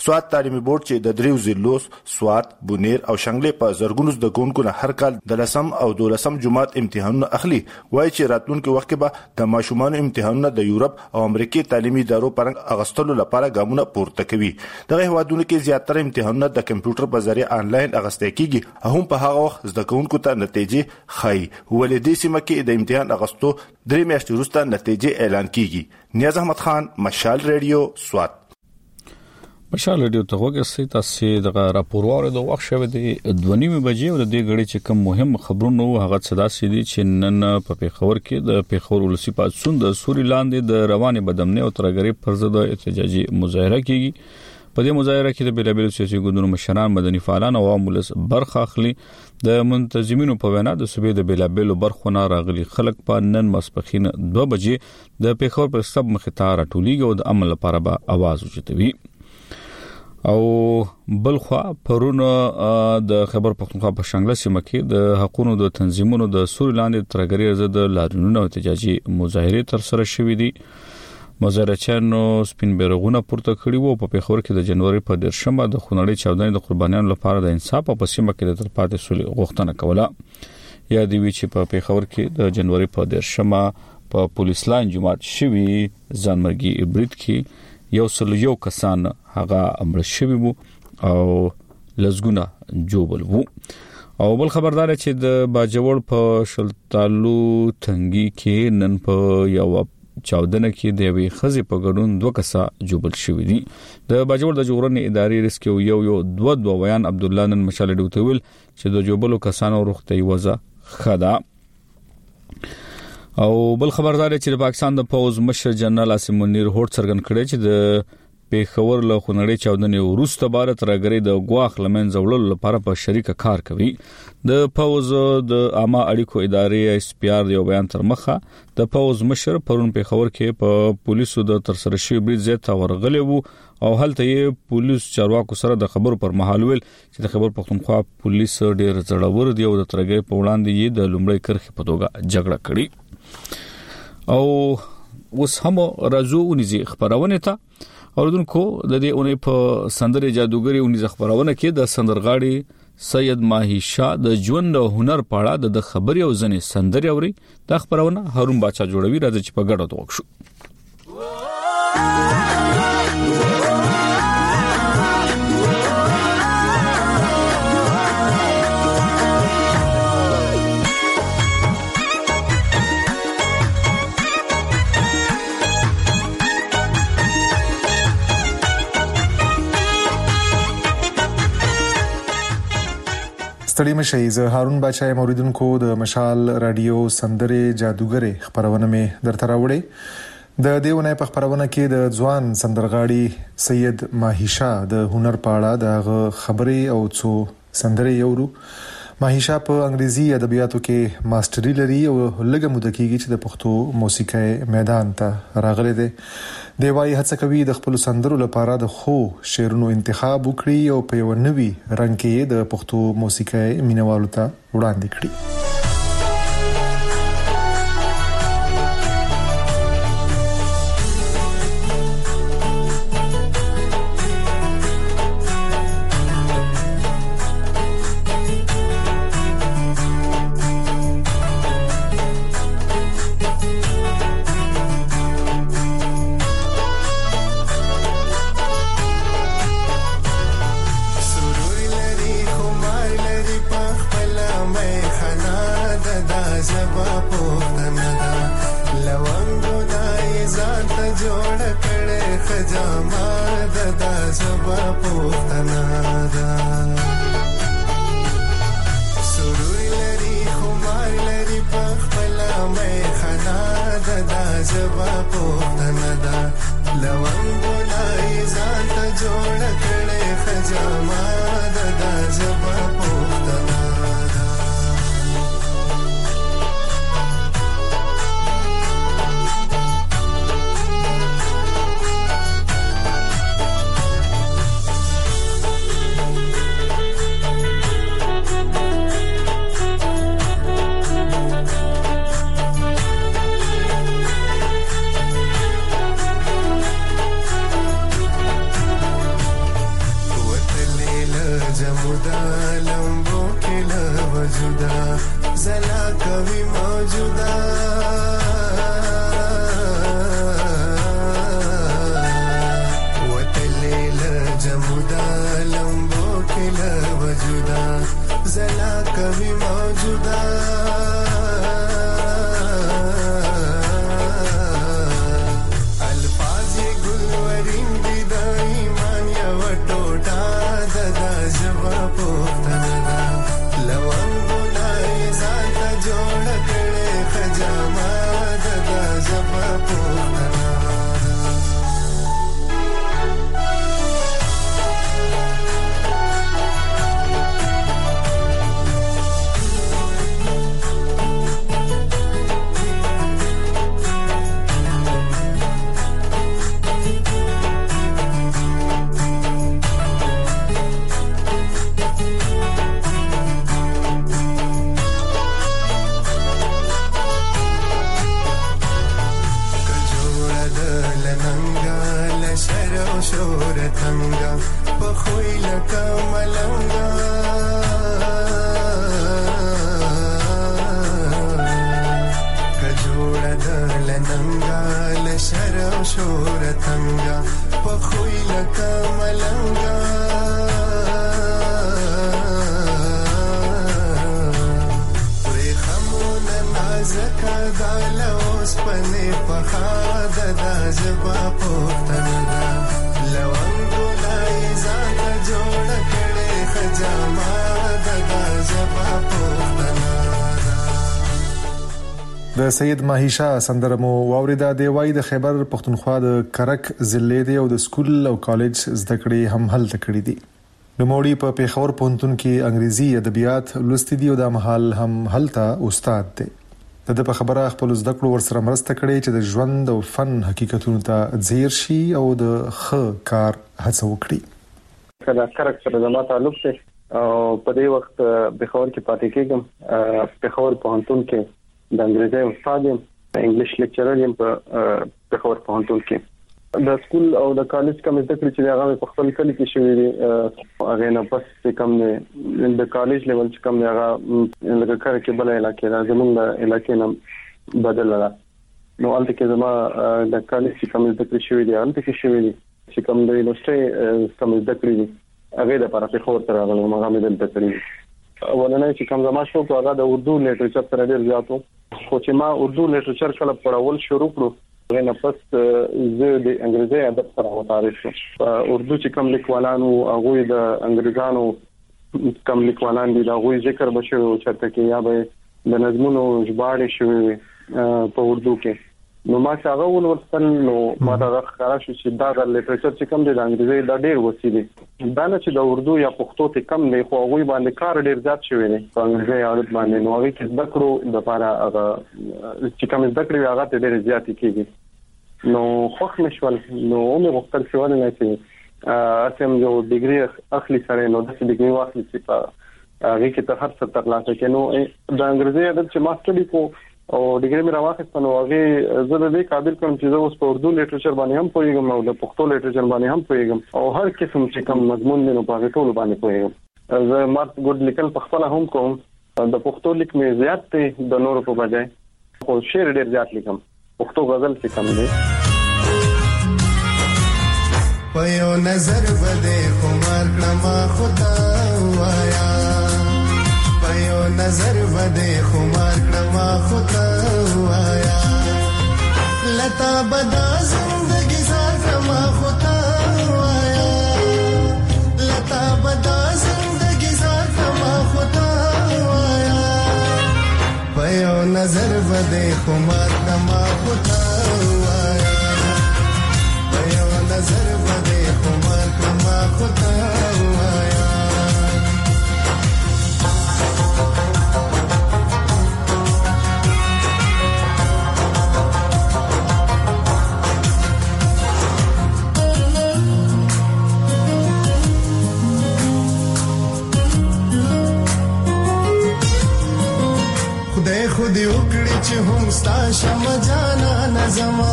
سواد تعلیمي بورډ چې د دریو ضلعو سواد، بونیر او شنګلې په زرګونو د ګونکو نه هر کال د 10 او 12 جماعت امتحانونه اخلي، وایي چې راتلونکي وخت کې به د ماشومان امتحانونه د یورپ او امریکای تعلیمي ادارو پرنګ اغستلو لپاره ګامونه پورته کوي. دغه هوادونو کې زیاتره امتحانونه د کمپیوټر په ذریعہ آنلاین اغستل کیږي، هم په هغه وخت زده کوونکو ته نتیجې ښایي. ولې دې سیمه کې د امتحان اغستو 3 میاشتې وروسته نتیجې اعلان کیږي. نیاز احمد خان، مشال ریډیو، سوات. مشال ریډیو ته وګورئ، تاسو د راپور د وخت شوه د 2:30 بجې او د دې غړي چې کوم مهم خبرونه هغه صدا سيدي چې نن په پیښور کې د پیښور ولسی پاتسون د سوري لاندې د رواني بدامنۍ او ترګری پر ضد احتجاجي مظاهره کیږي. په دې مظاهره کې د بیلابل سیاسي ګوندونو مشران، مدني فعالان او عوام ولس برخه اخلي. د منتظمینو په وینا د صوبې د بیلابل برخو نه راغلي خلک په نن ماسپخین 2 بجې د پیښور پر سب مخاطر راټولېږي او د عمل لپاره به आवाज اوچتوي. او بلخوا پرونه د خیبر پختونخوا په شانګله سیمه کې د حقوقو د تنظیمونو د سوري لاندې ترګری ضد لاریونونو احتجاجي مظاهره تر سره شوې دي. مظاهرچیانو سپین بیرغونه پورته کړي وو. په پیښور کې د جنوري په 10مه د خونړۍ چاودنې د قربانیانو لپاره د انصاف په سیمه کې د تلپاتې سولې غوښتنه کوله. یا دی وی چې په پیښور کې د جنوري په 10مه په پولیس لاین جماعت شوی ځانمرګي برید کې 101 کسان هغه امر شوی وو او لزګونه جوبل وو. او بل خبردار چې د باجوړ په شلتالو تنګي کې نن په یو چاودنه کې د وی خزي په ګډون 2 کسا جوبل شوی دي. د باجوړ د جوړنې ادارې ریسکیو یو دوه ویان عبد الله نن مشال ډوتویل چې د جوبلو کسانو روغتي وضع خدا. او بل خبردار چې د پاکستان د پوز مشر جنرال عاصم منیر هوټ څرګند کړی چې د پیښور له خونړۍ چاودنې وروسته بھارت راګری د غواخ لمن زولل لپاره په شریکه کار کوي. د پوز د عامه اړیکو ادارې اس پی آر یو بیان تر مخه د پوز مشر پرون پیښور کې په پولیسو د تر سره شوی برید زیاته ورغلی وو او هلته یې پولیس چارواکو سره د خبرو پر مهال ویل چې د خبر پختونخوا پولیس ډیر زړور دی او د ترګي په وړاندې یې د لومړی کرخې په توګه جګړه کړې. او اوس هم راځو ونیزي خبرونه ته اوردونکو د دې اونې په سندره جادوګری اونې خبرونه کې د سندرغاړي سید ماهی شاه د ژوند او هنر په اړه د خبري او ځنې سندري اوري. د خبرونه هارون باچا جوړوي. راځي چې په ګډه توګه شو. ستړي مشي. زه هارون باچا موریدونکو د مشال رادیو سندره جادوګری خبرونه مې درته راوړې. د دیونه په خبرونه کې د ځوان سندرغاړي سید ماهی شاه د هنر په اړه د خبري او څو سندري یورو. ماهی شاه په انګریزي ادبیاتو کې ماستری لري او لږه موده کېږي چې د پښتو موسیقۍ میدان ته راغلی دی. دی وايي هڅه کوي د خپل سندرو لپاره د خو شعرونو انتخاب وکړي او په یو نوي رنګ کې د پښتو موسیقۍ مینوالو ته وړاندې کړي. جمودا لمبو کلا وجودا زلا کوي موجودا وتلیل جمودا لمبو کلا وجودا زلا کوي موجودا د سید ماهیشا سندره مو واوریدا دی وای د خیبر پختونخوا د کرک ضلع دی او د سکول او کالج زده کړې هم هلته کړې دي. نوموړي په پیښور پوهنتون کې انګریزي ادبیات لوستي دي او د محل هم هلته استاد دی. د په خبره خپل زده کړو ورسره مرسته کړې چې د ژوند او فن حقیقتونو ته ځیر شي او د ښه کار هڅه وکړي. کله کرک سره زما تعلق دی او په دې وخت پیښور کې پاتې کېږم. پیښور پوهنتون کې د انګریزي استاد یم، انګلیش لیکچرر یم په پیښور پوهنتون کې. د سکول او د کالج کوم زده کړې چې هغه په خپل کلی کې شوې دي هغه نه پس کم نه د کالج لیول چې کم نه هغه لکه کار کې بل علاقې را زمونږ د علاقې نه بدل را نو الته کې زما د کالج کوم زده کړې شوې دي الته کې شوې دي چې کوم د یونیورسيټي کوم زده کړې دي هغه د لپاره پیښور ته راغلم هغه مې دلته کړی. ولنه چې کوم زما شو هغه د اردو لیټریچر سره ډیر زیاتو خو چې ما اردو لیټریچر کله پڑھول شروع کړو غوښنه پس زه د انګریزي ادب سره متعارف شوم. اردو چې کوم لیکوالانو هغه د انګریزانو کوم لیکوالان دي دا غوي ذکر بشو چرته کې یا به د نظمونو ژباړې شوی په اردو کې نو ما څنګه ولورستل نو ما دا ښکارا شو چې دا د لیټریچر چې کوم د انګریزي دا ډیر وسیله دا نه چې د اردو یا پښتو ته کم نه خو هغه باندې کار ډیر زیات شوی دی په انګریزي حالت باندې نو هغه کې د کړو د لپاره هغه چې کوم د کړو هغه ډیر زیات کیږي نو خوښ نشول نو مې وختل شو نه چې اسم یو ډیګري اخلي سره نو د ډیګري واخلي چې په هغه کې ته هر څه ترلاسه کړي نو د انګریزي ادب چې ماستر دی کو او ډیګري مې راوخت نو هغه زه د دې قابل کوم چې زه اوس په اردو لیټریچر باندې هم پوهیږم او د پښتو لیټریچر باندې هم پوهیږم او هر قسم چې کوم مضمون دی نو په ټول باندې پوهیږم. زه مارک ګډ لیکل په خپل هم کوم د پښتو لیک مې زیات دی د نورو په بجای خو شعر ډیر زیات لیکم پښتو غزل څه کم دی. پيو نظر بده خمار کړما خدا وایا پيو نظر بده خمار کړما خدا وایا لتا بدا زندگی زار کړما خدا وایا لتا بدا زندگی زار کړما خدا وایا پيو نظر بده خمار کړما خدا وایا پيو نظر بده خمار کړما خدا وایا خود وکړي چې هم ستا شم جانا نظما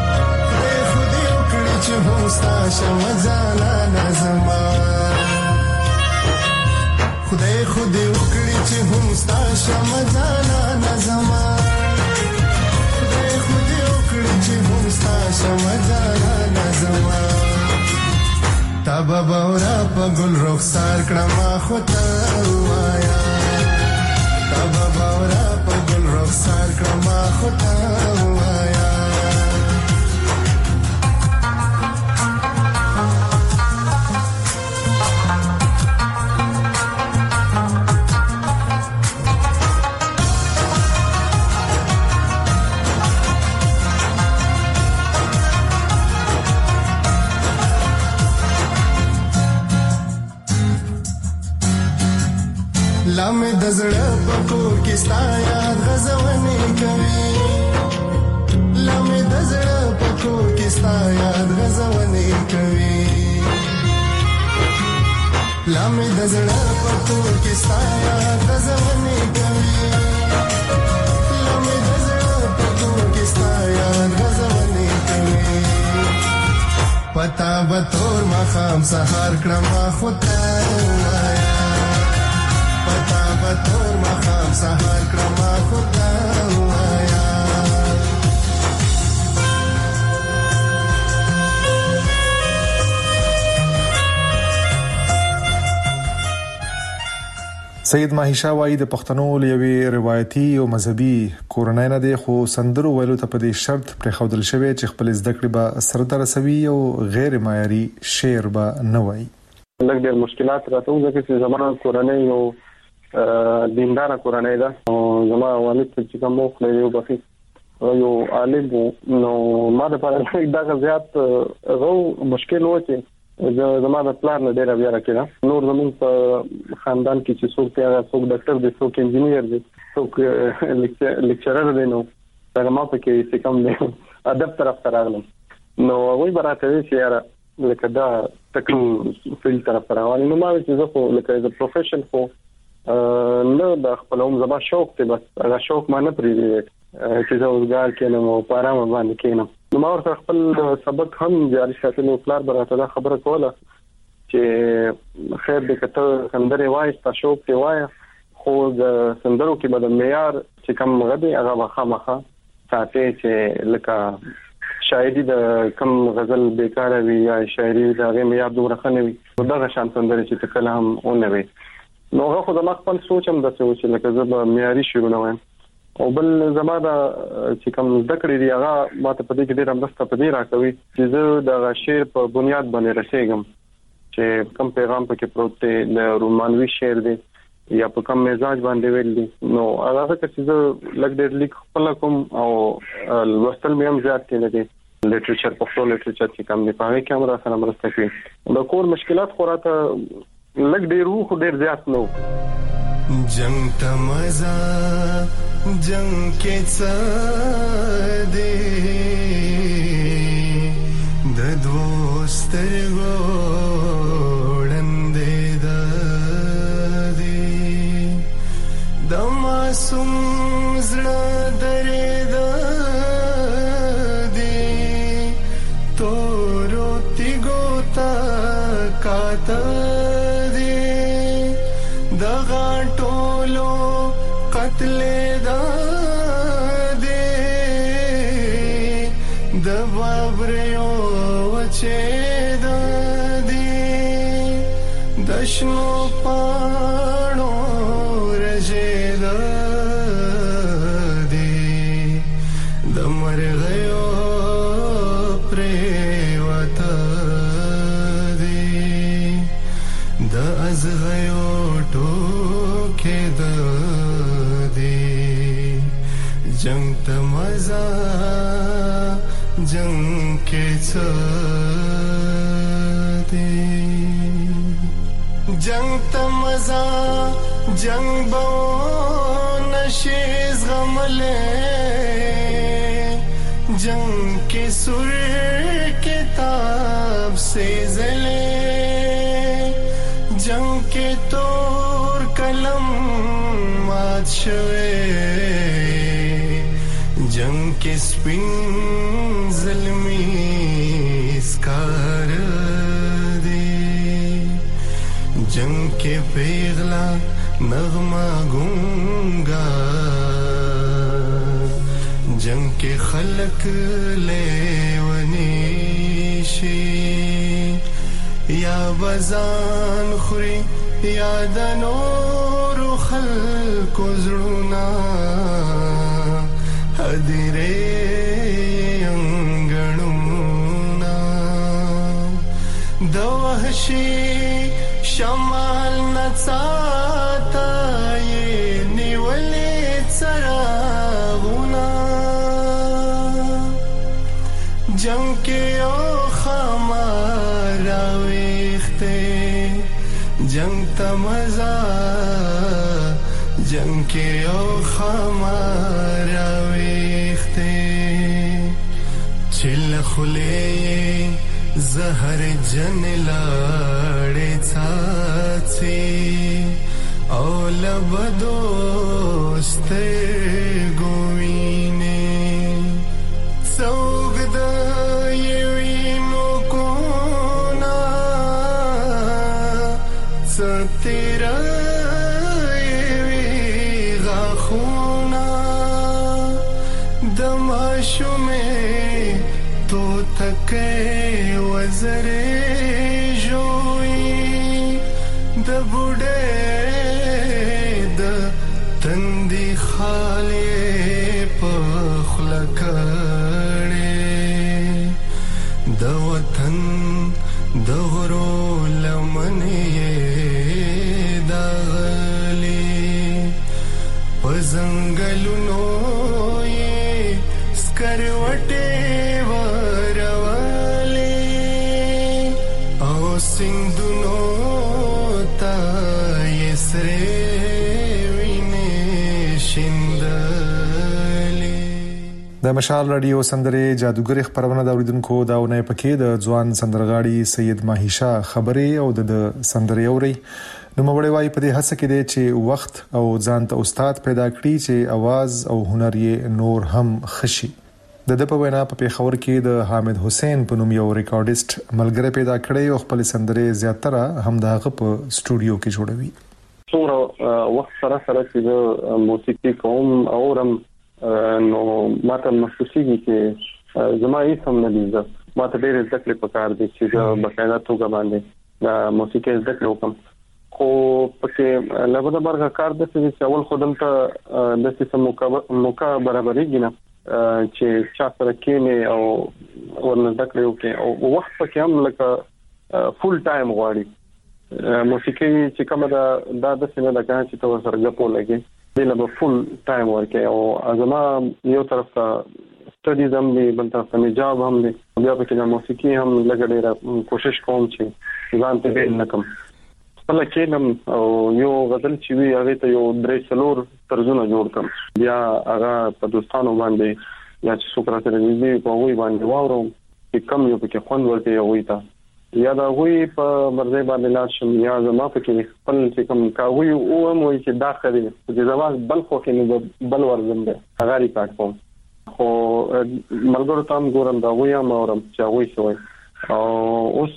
خود وکړي چې هم ستا شم جانا نظما خدای خدای وکړي چې هم ستا شمجانا نظما خدای خدای وکړي چې هم ستا شمجانا نظما تا بابا ورا په ګل رخسار کړم خو ته وایا تا بابا ورا په ګل رخسار کړم خو ته وایا لامې د زړه په کور کې ستا یاد غزونې کوي لامې د زړه په کور کې ستا یاد غزونې کوي لامې د زړه په کور کې ستا یاد غزونې کوي لامې د زړه په کور کې ستا یاد غزونې کوي پتا به تور مخام سهار کړم خو ته وایا پتا به تور مخام سهار کړم خو ته وایا سید ماهیشا وایي د پښتنو لوي روایتي او مذهبي کورنۍ نه دی خو سندرو ویلو ته په دې شرط پر خودل شوی چې خپل زده کړې به سره درسوي او غیر معیاري شعر به نه وایي لږ ډېر مشکلات راته ځکه چې زموږ کورنۍ یو دیندار کورنۍ ده او زما والد چې کوم مخ لري او بخي یو عالم نو ما د پاره دا زیات غو مشکل و چې زما د پلان نه ډیر بیا راکړه نور زموږ په خاندان کې چې څوک پیغه څوک ډاکټر دی څوک انجینیر دی څوک لیکچرر دی نو دا ما په کې څه کم دی ادب طرف ته راغلم نو وای براته چې یاره لکه دا تکم فیل طرف ته راغلی نو ما چې زه خو لکه د پروفیشن خو نه د خپلوم زما شوق ته بس هغه شوق ما نه پریږدي چې زه وزګار کینم او پارام باندې کینم نو ما ورته خپل سبق هم جاري ساتلو پلار براته دا خبره کوله چې خیر دې کته سندره وایي تاسو شوق ته وایي خو د سندرو کې به د معیار چې کم غدي هغه مخه ساتي چې لکه شاعري د کم غزل بیکاره وي یا شاعري د هغه معیار دوه خنه وي دغه شان سندره چې کله هم اون وي نو هغه خو د ما خپل سوچ هم د څه چې لکه زه به معیاري شروع نه وایم او بل زما دا چې کوم ذکر دی هغه ماته په دې کې ډېر مرسته پدې راکوي چې زه د شعر په بنیاد باندې رسېږم چې کوم پیغام پکې پروت دی د رومانوي شعر دی یا په کوم مزاج باندې ویل دي نو هغه چې زه لږ ډېر لیک خپل کوم او لوستل مې هم زیات کړی دي لټریچر پښتو لټریچر چې کوم دی په هغه کې هم را سره مرسته کوي د کور مشکلات خو راته لږ ډېر خو ډېر زیات نو جنگ تمزا جنگ کې څه دی د دوسترګو وړاندې د معصوم زړه درې دی تورو تیګو تا کاته قتل دا دے د بابریو وچه دا دی دشنو پانو رجه دا دی د مرغیو پریوتا دی د ازغیو ټوکه دا جنگ تمزا جنگ کے چھتے جنگ تمزا جنگ بو نشیز غملے جنگ کے سر کتاب سے زلے جنگ کے تور قلم مات شوے جنگ کے سپین ظلمی اسکار دے جنگ के पेगला नगमा गूंगा जंग के खलक लेवनीशी या बजान खुरी या दनोर खल्क زړونا هدیره انګړونا د وحشي شمال نڅاتا یې نیولې څراغونا جنگ کې او خمارا ويخته جنگ تمزا جنگ کې او خمارا ويخته چل خله زهر جن لاړې څاڅي او لبدوسته ګوینه څوګد یوینو کونا ستیرا تو تکے وزرے جوئی د بوډے د تندی خاله په خلکړې د وطن د غرو لمنې دغلي په زنګلونو کروټه ورواله او سندونو تا یسره وینه شیندلې د مشال رادیو سندره جادوګر خبرونه دا اوریدونکو داونه پکې د ځوان سندرغاړي سید ماهیشا خبره او د سندره اوري نو مړی وای په دې هڅه کې دی چې وخت او ځان ته استاد پیدا کړي چې आवाज او هنر یې نور هم خشي د په وینا په پیښور کې د حامد حسین په نوم یو ریکارډیست ملګری پیدا کړی او خپل سندره زیاتره هم دغه په سټوډیو کې جوړوي څومره وخت سره چې موسیقي کوم اورم نو ماته محسوسيږي چې زما یې سم نه دي ماته ډېر ځکه په کار دي چې بقاعده توګه باندې د موسیقي ذکر وکم خو پکې لږه برګه کار د چې اول خودم ته د سیستم موقع برابرېږي نه چې چا سره کېنه او ورنځ کړو کې او وخت پکې هم لکه فول ټایم غواړي موسیقي چې کومه دا د سینې د کار چې تو سره غپو لګي دله فول ټایم ورکه او ازما یو طرف ته سټډیز هم دي بل طرف ته جاب هم دي بیا پکې د موسیقي هم لګ ډېر کوشش کوم چې ځان ته به نکم خپل کېنم او یو غزل چې وی هغه ته یو درې څلور طرزونه جوړ کړم بیا هغه په دوستانو باندې یا چې څوک راته دې په وی باندې واورم چې کم یو پکې خوند ورته وي تا یا دا وی په مرزه باندې لاشم یا زما پکې خپل چې کوم کاوی او مو چې داخلي چې زواز بل خو کې بل ورزم ده هغه ریکارډ کوم خو ملګرو تام ګورم دا وی ما اورم چې وی شوی او اوس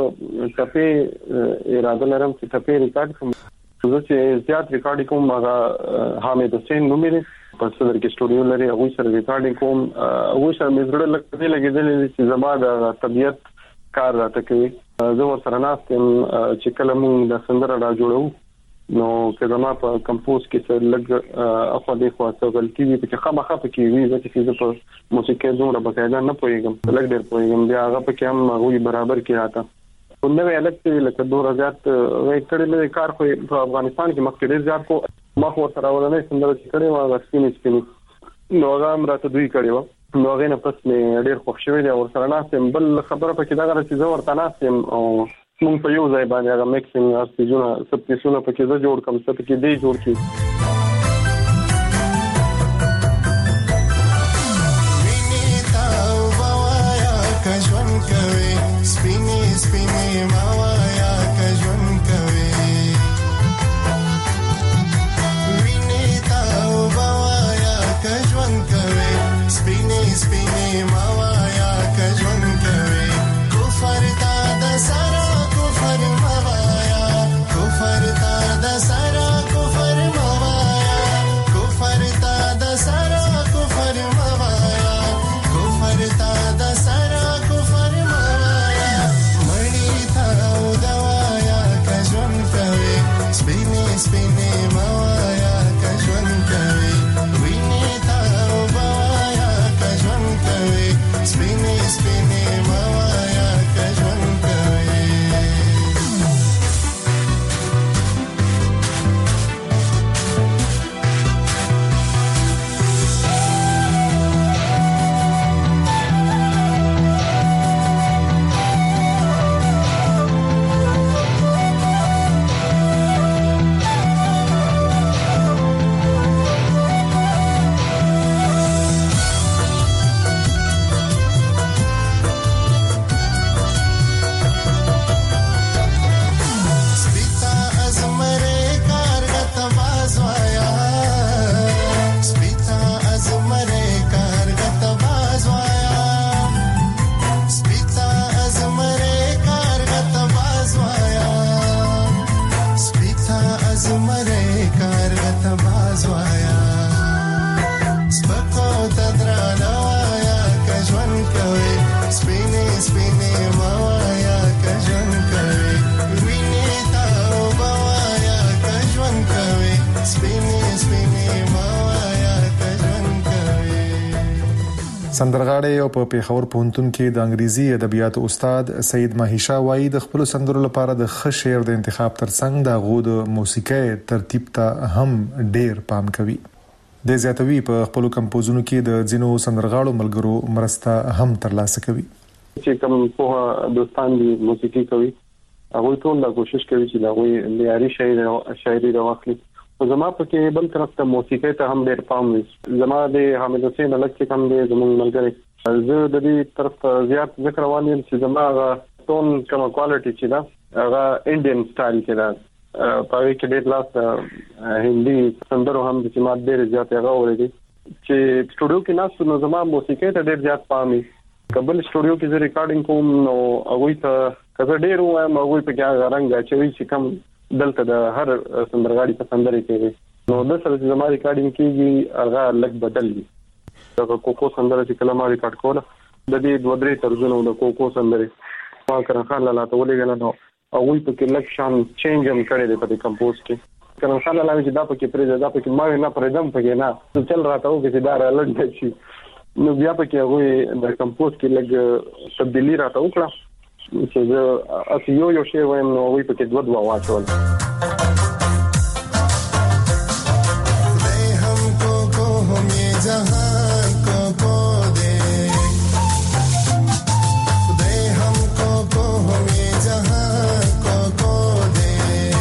ټپه اراده لرم چې ټپه ریکارډ کوم چې زیات ریکارډ کوم هغه حامد حسین نوم لري په صدر کې سټوډیو لري هغه سره ریکارډینګ کوم هغه سره مزړه لګیدل چې زما د طبيعت کار راته کوي زه ورسره ناستم چې کله موږ د سندره را جوړو نو کله ما په کمپوز کې څه لګ اخو دې خو څه غلطي وي چې خامخا پکې وي چې په موسیقي زوړه بقاعده نه پويګم لګ ډېر پويګم بیا هغه پکې هم هغه برابر کې راته نو الګ چې لکه 2000 وکړل کار خو په افغانستان کې مخکې ډېر ځات کو ما خو سره ولنه سندره چې کړې و غسینې نو هغه راته دوی کړې و نو هغه نه پس مې ډېر خوښ شوې ده او سره ناسم بل خبره پکې دا غره چې زه ورته ناسم او مونږ په یو ځای باندې هغه میکسینګ ارتجونه سبتیسونه پکې زه جوړ کوم څه پکې دی جوړ کی Kufar سپینې موایا کژون کوي ویني تا وبایا کژون کوي سپینې سپینې موایا کژون کوي سندرغاړی او په پیښور پوهنتون کې د انګریزي ادبیاتو استاد سید ماهیشا وایي د خپل سندرو لپاره د ښه شعر د انتخاب ترڅنګ د غو د موسیقۍ ترتیب ته هم ډیر پام کوي. د زیاتوي په خپل کمپوزونو کې د ځینو سندرغاړو ملګرو مرسته هم ترلاسه کوي. چې کوم په دوستان دي موسیقي کوي هغه ټول لا کوشش کوي چې دا وي لیاري شاعري راوخلي. زما په کې بل طرف ته موسیقي ته هم ډېر پام وي. زما د حامد حسین الګ چې کوم دی زموږ ملګری زه د دې طرف ته زیات ذکر روان یم چې زما ټون کوم کوالټي چې دا هغه انډین سټایل کې دا په کې ډېر لاس هندي سندرو هم چې ما ډېر زیات هغه اورېدي چې سټوډیو کې ناس نو زما موسیقي ته ډېر زیات پام وي. کابل سټوډیو کې زه ریکارډینګ کوم نو هغه ته کزه ډېر وایم هغه په کې رنګ اچوي چې کوم دلته د هر سندرغاړي په سندرې کې نو د سره چې زما ریکارډینګ کېږي هغه لږ بدل دي. دا کوکو سندره چې کلمه ریکارډ کوله د دې دوه درې طرزونو د کوکو سندرې ما کرن خان لاله ته ولېږل نو هغه په کې لږ شان چینج هم کړی دی په دې کمپوز کې. کرن خان لاله چې دا په کې پرې دا په کې ما نه پرېدم په کې نه چل راته او چې دا رالند شي نو بیا په کې هغه د کمپوز کې لږ تبدیلی راته وکړه چې زه اسی یو شی وایم نو وی په کې دوه واچول. خدای هم کو هم یې جهان کو دے خدای هم کو هم یې جهان کو دے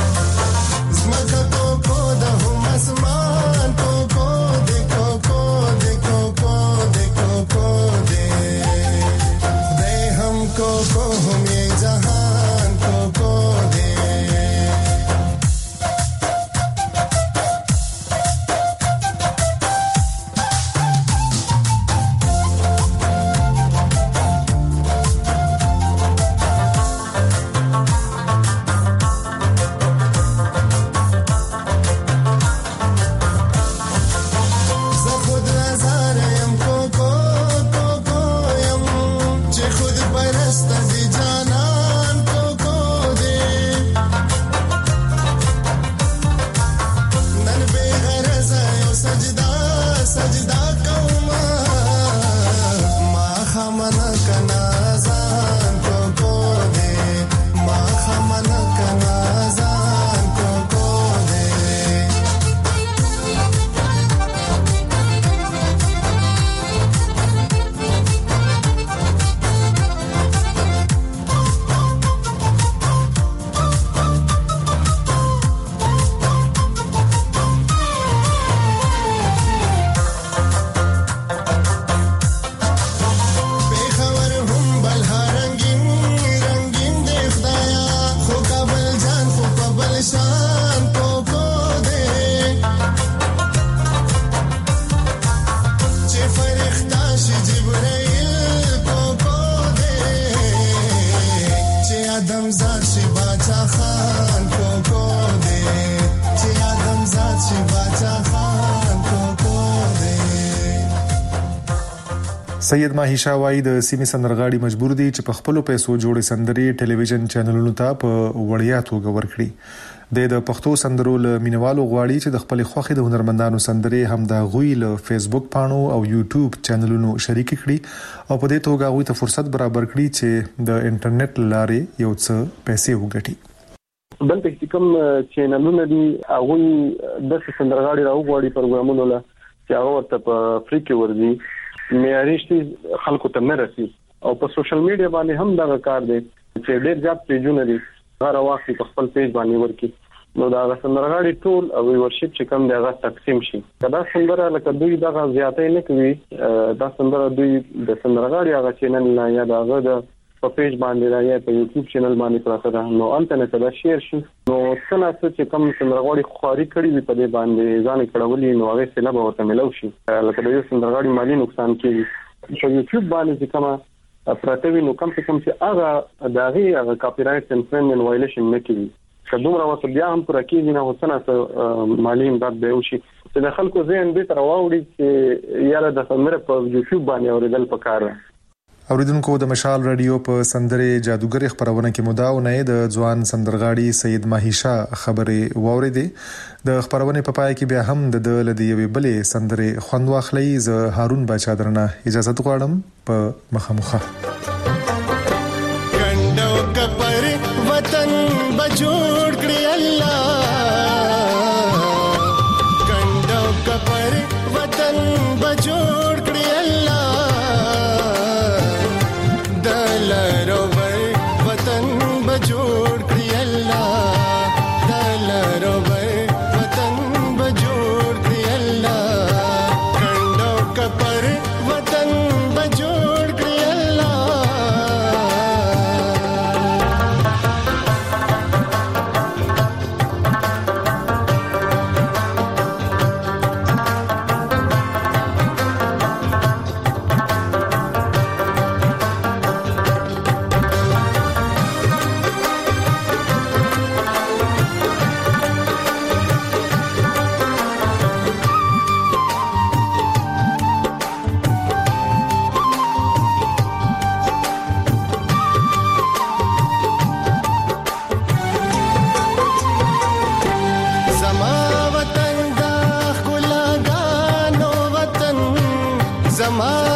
زمکه کو د هم اسمان کو دے کو دے کو دے خدای هم کو هم یې جهان کو دے سید ماهیشا وایي د سیمې سندرغاړي مجبور دي چې په خپل پیسو جوړې سندرې ټلویزیون چینلونو ته په وړیا توګه ورکړي. د پښتو سندرو له مینوالو غواړي چې د خپل خوخي د هنرمندانو سندرې هم د غوي له فیسبوک پاڼو او یوټیوب چینلونو شریک کړي او په دې توګه غوي ته فرصت برابر کړي چې د انټرنیټ لارې یو څه پیسې وګټي. بل څه کوم چینلونه دي هغه د سندرغاړي راوغواړي پروګرامونو له چې هغه ورته په فری کې ورځي معیاري خلکو ته نه رسي او په سوشل میډیا باندې هم دا کار دی چې ډېر زیات پیجونه دي هر وخت په خپل پیج باندې ورکی نو دا سندرغاړي ټول او ورشپ چې کوم دی هغه تقسیم شي کدا سندره لکه دوی دا زیاتې نه کوي دا سندره دوی د سندرغاړي هغه چینل نه یا دا هغه په پیج باندې یا په یوټیوب چینل باندې پراته ده نو انټرنیټ دا شیر شي نو څنګه چې کوم سندرغاړي خواري کړی وي په دې باندې ځان کړولې نو هغه څه نه ورته ملو شي لکه د یو سندرغاړي مالی نقصان کوي په یوټیوب باندې چې کومه پراتوي نو کم څه کم چې هغه داغي کاپی رائټ انفرینجمنت وایلیشن نه کوي کډومره وسه بیا هم پر کېږي نه وسنه مالی امداد به وشي چې د خلکو ذهن به تر واوړي چې یاره د سندره په یوټیوب باندې اوریدل پکاره. اوریدونکو د مشال رادیو په سندره جادوګر خبرونه کې مداونه د ځوان سندرغاړي سید ماهیشا خبره واوریدې د خبرونه په پای کې بیا هم د لدیوي بلې سندره خوند واخلي ز هارون بچا درنه اجازه غواړم په مخامخه. ګندو کپر وطن بجوړ کړی الله ګندو کپر وطن بجوړ کړی الله دلرو وطن بجوړ کړی الله دلرو وطن بجوړ کړی الله ګندو کپر وطن بجوړ کړی الله زما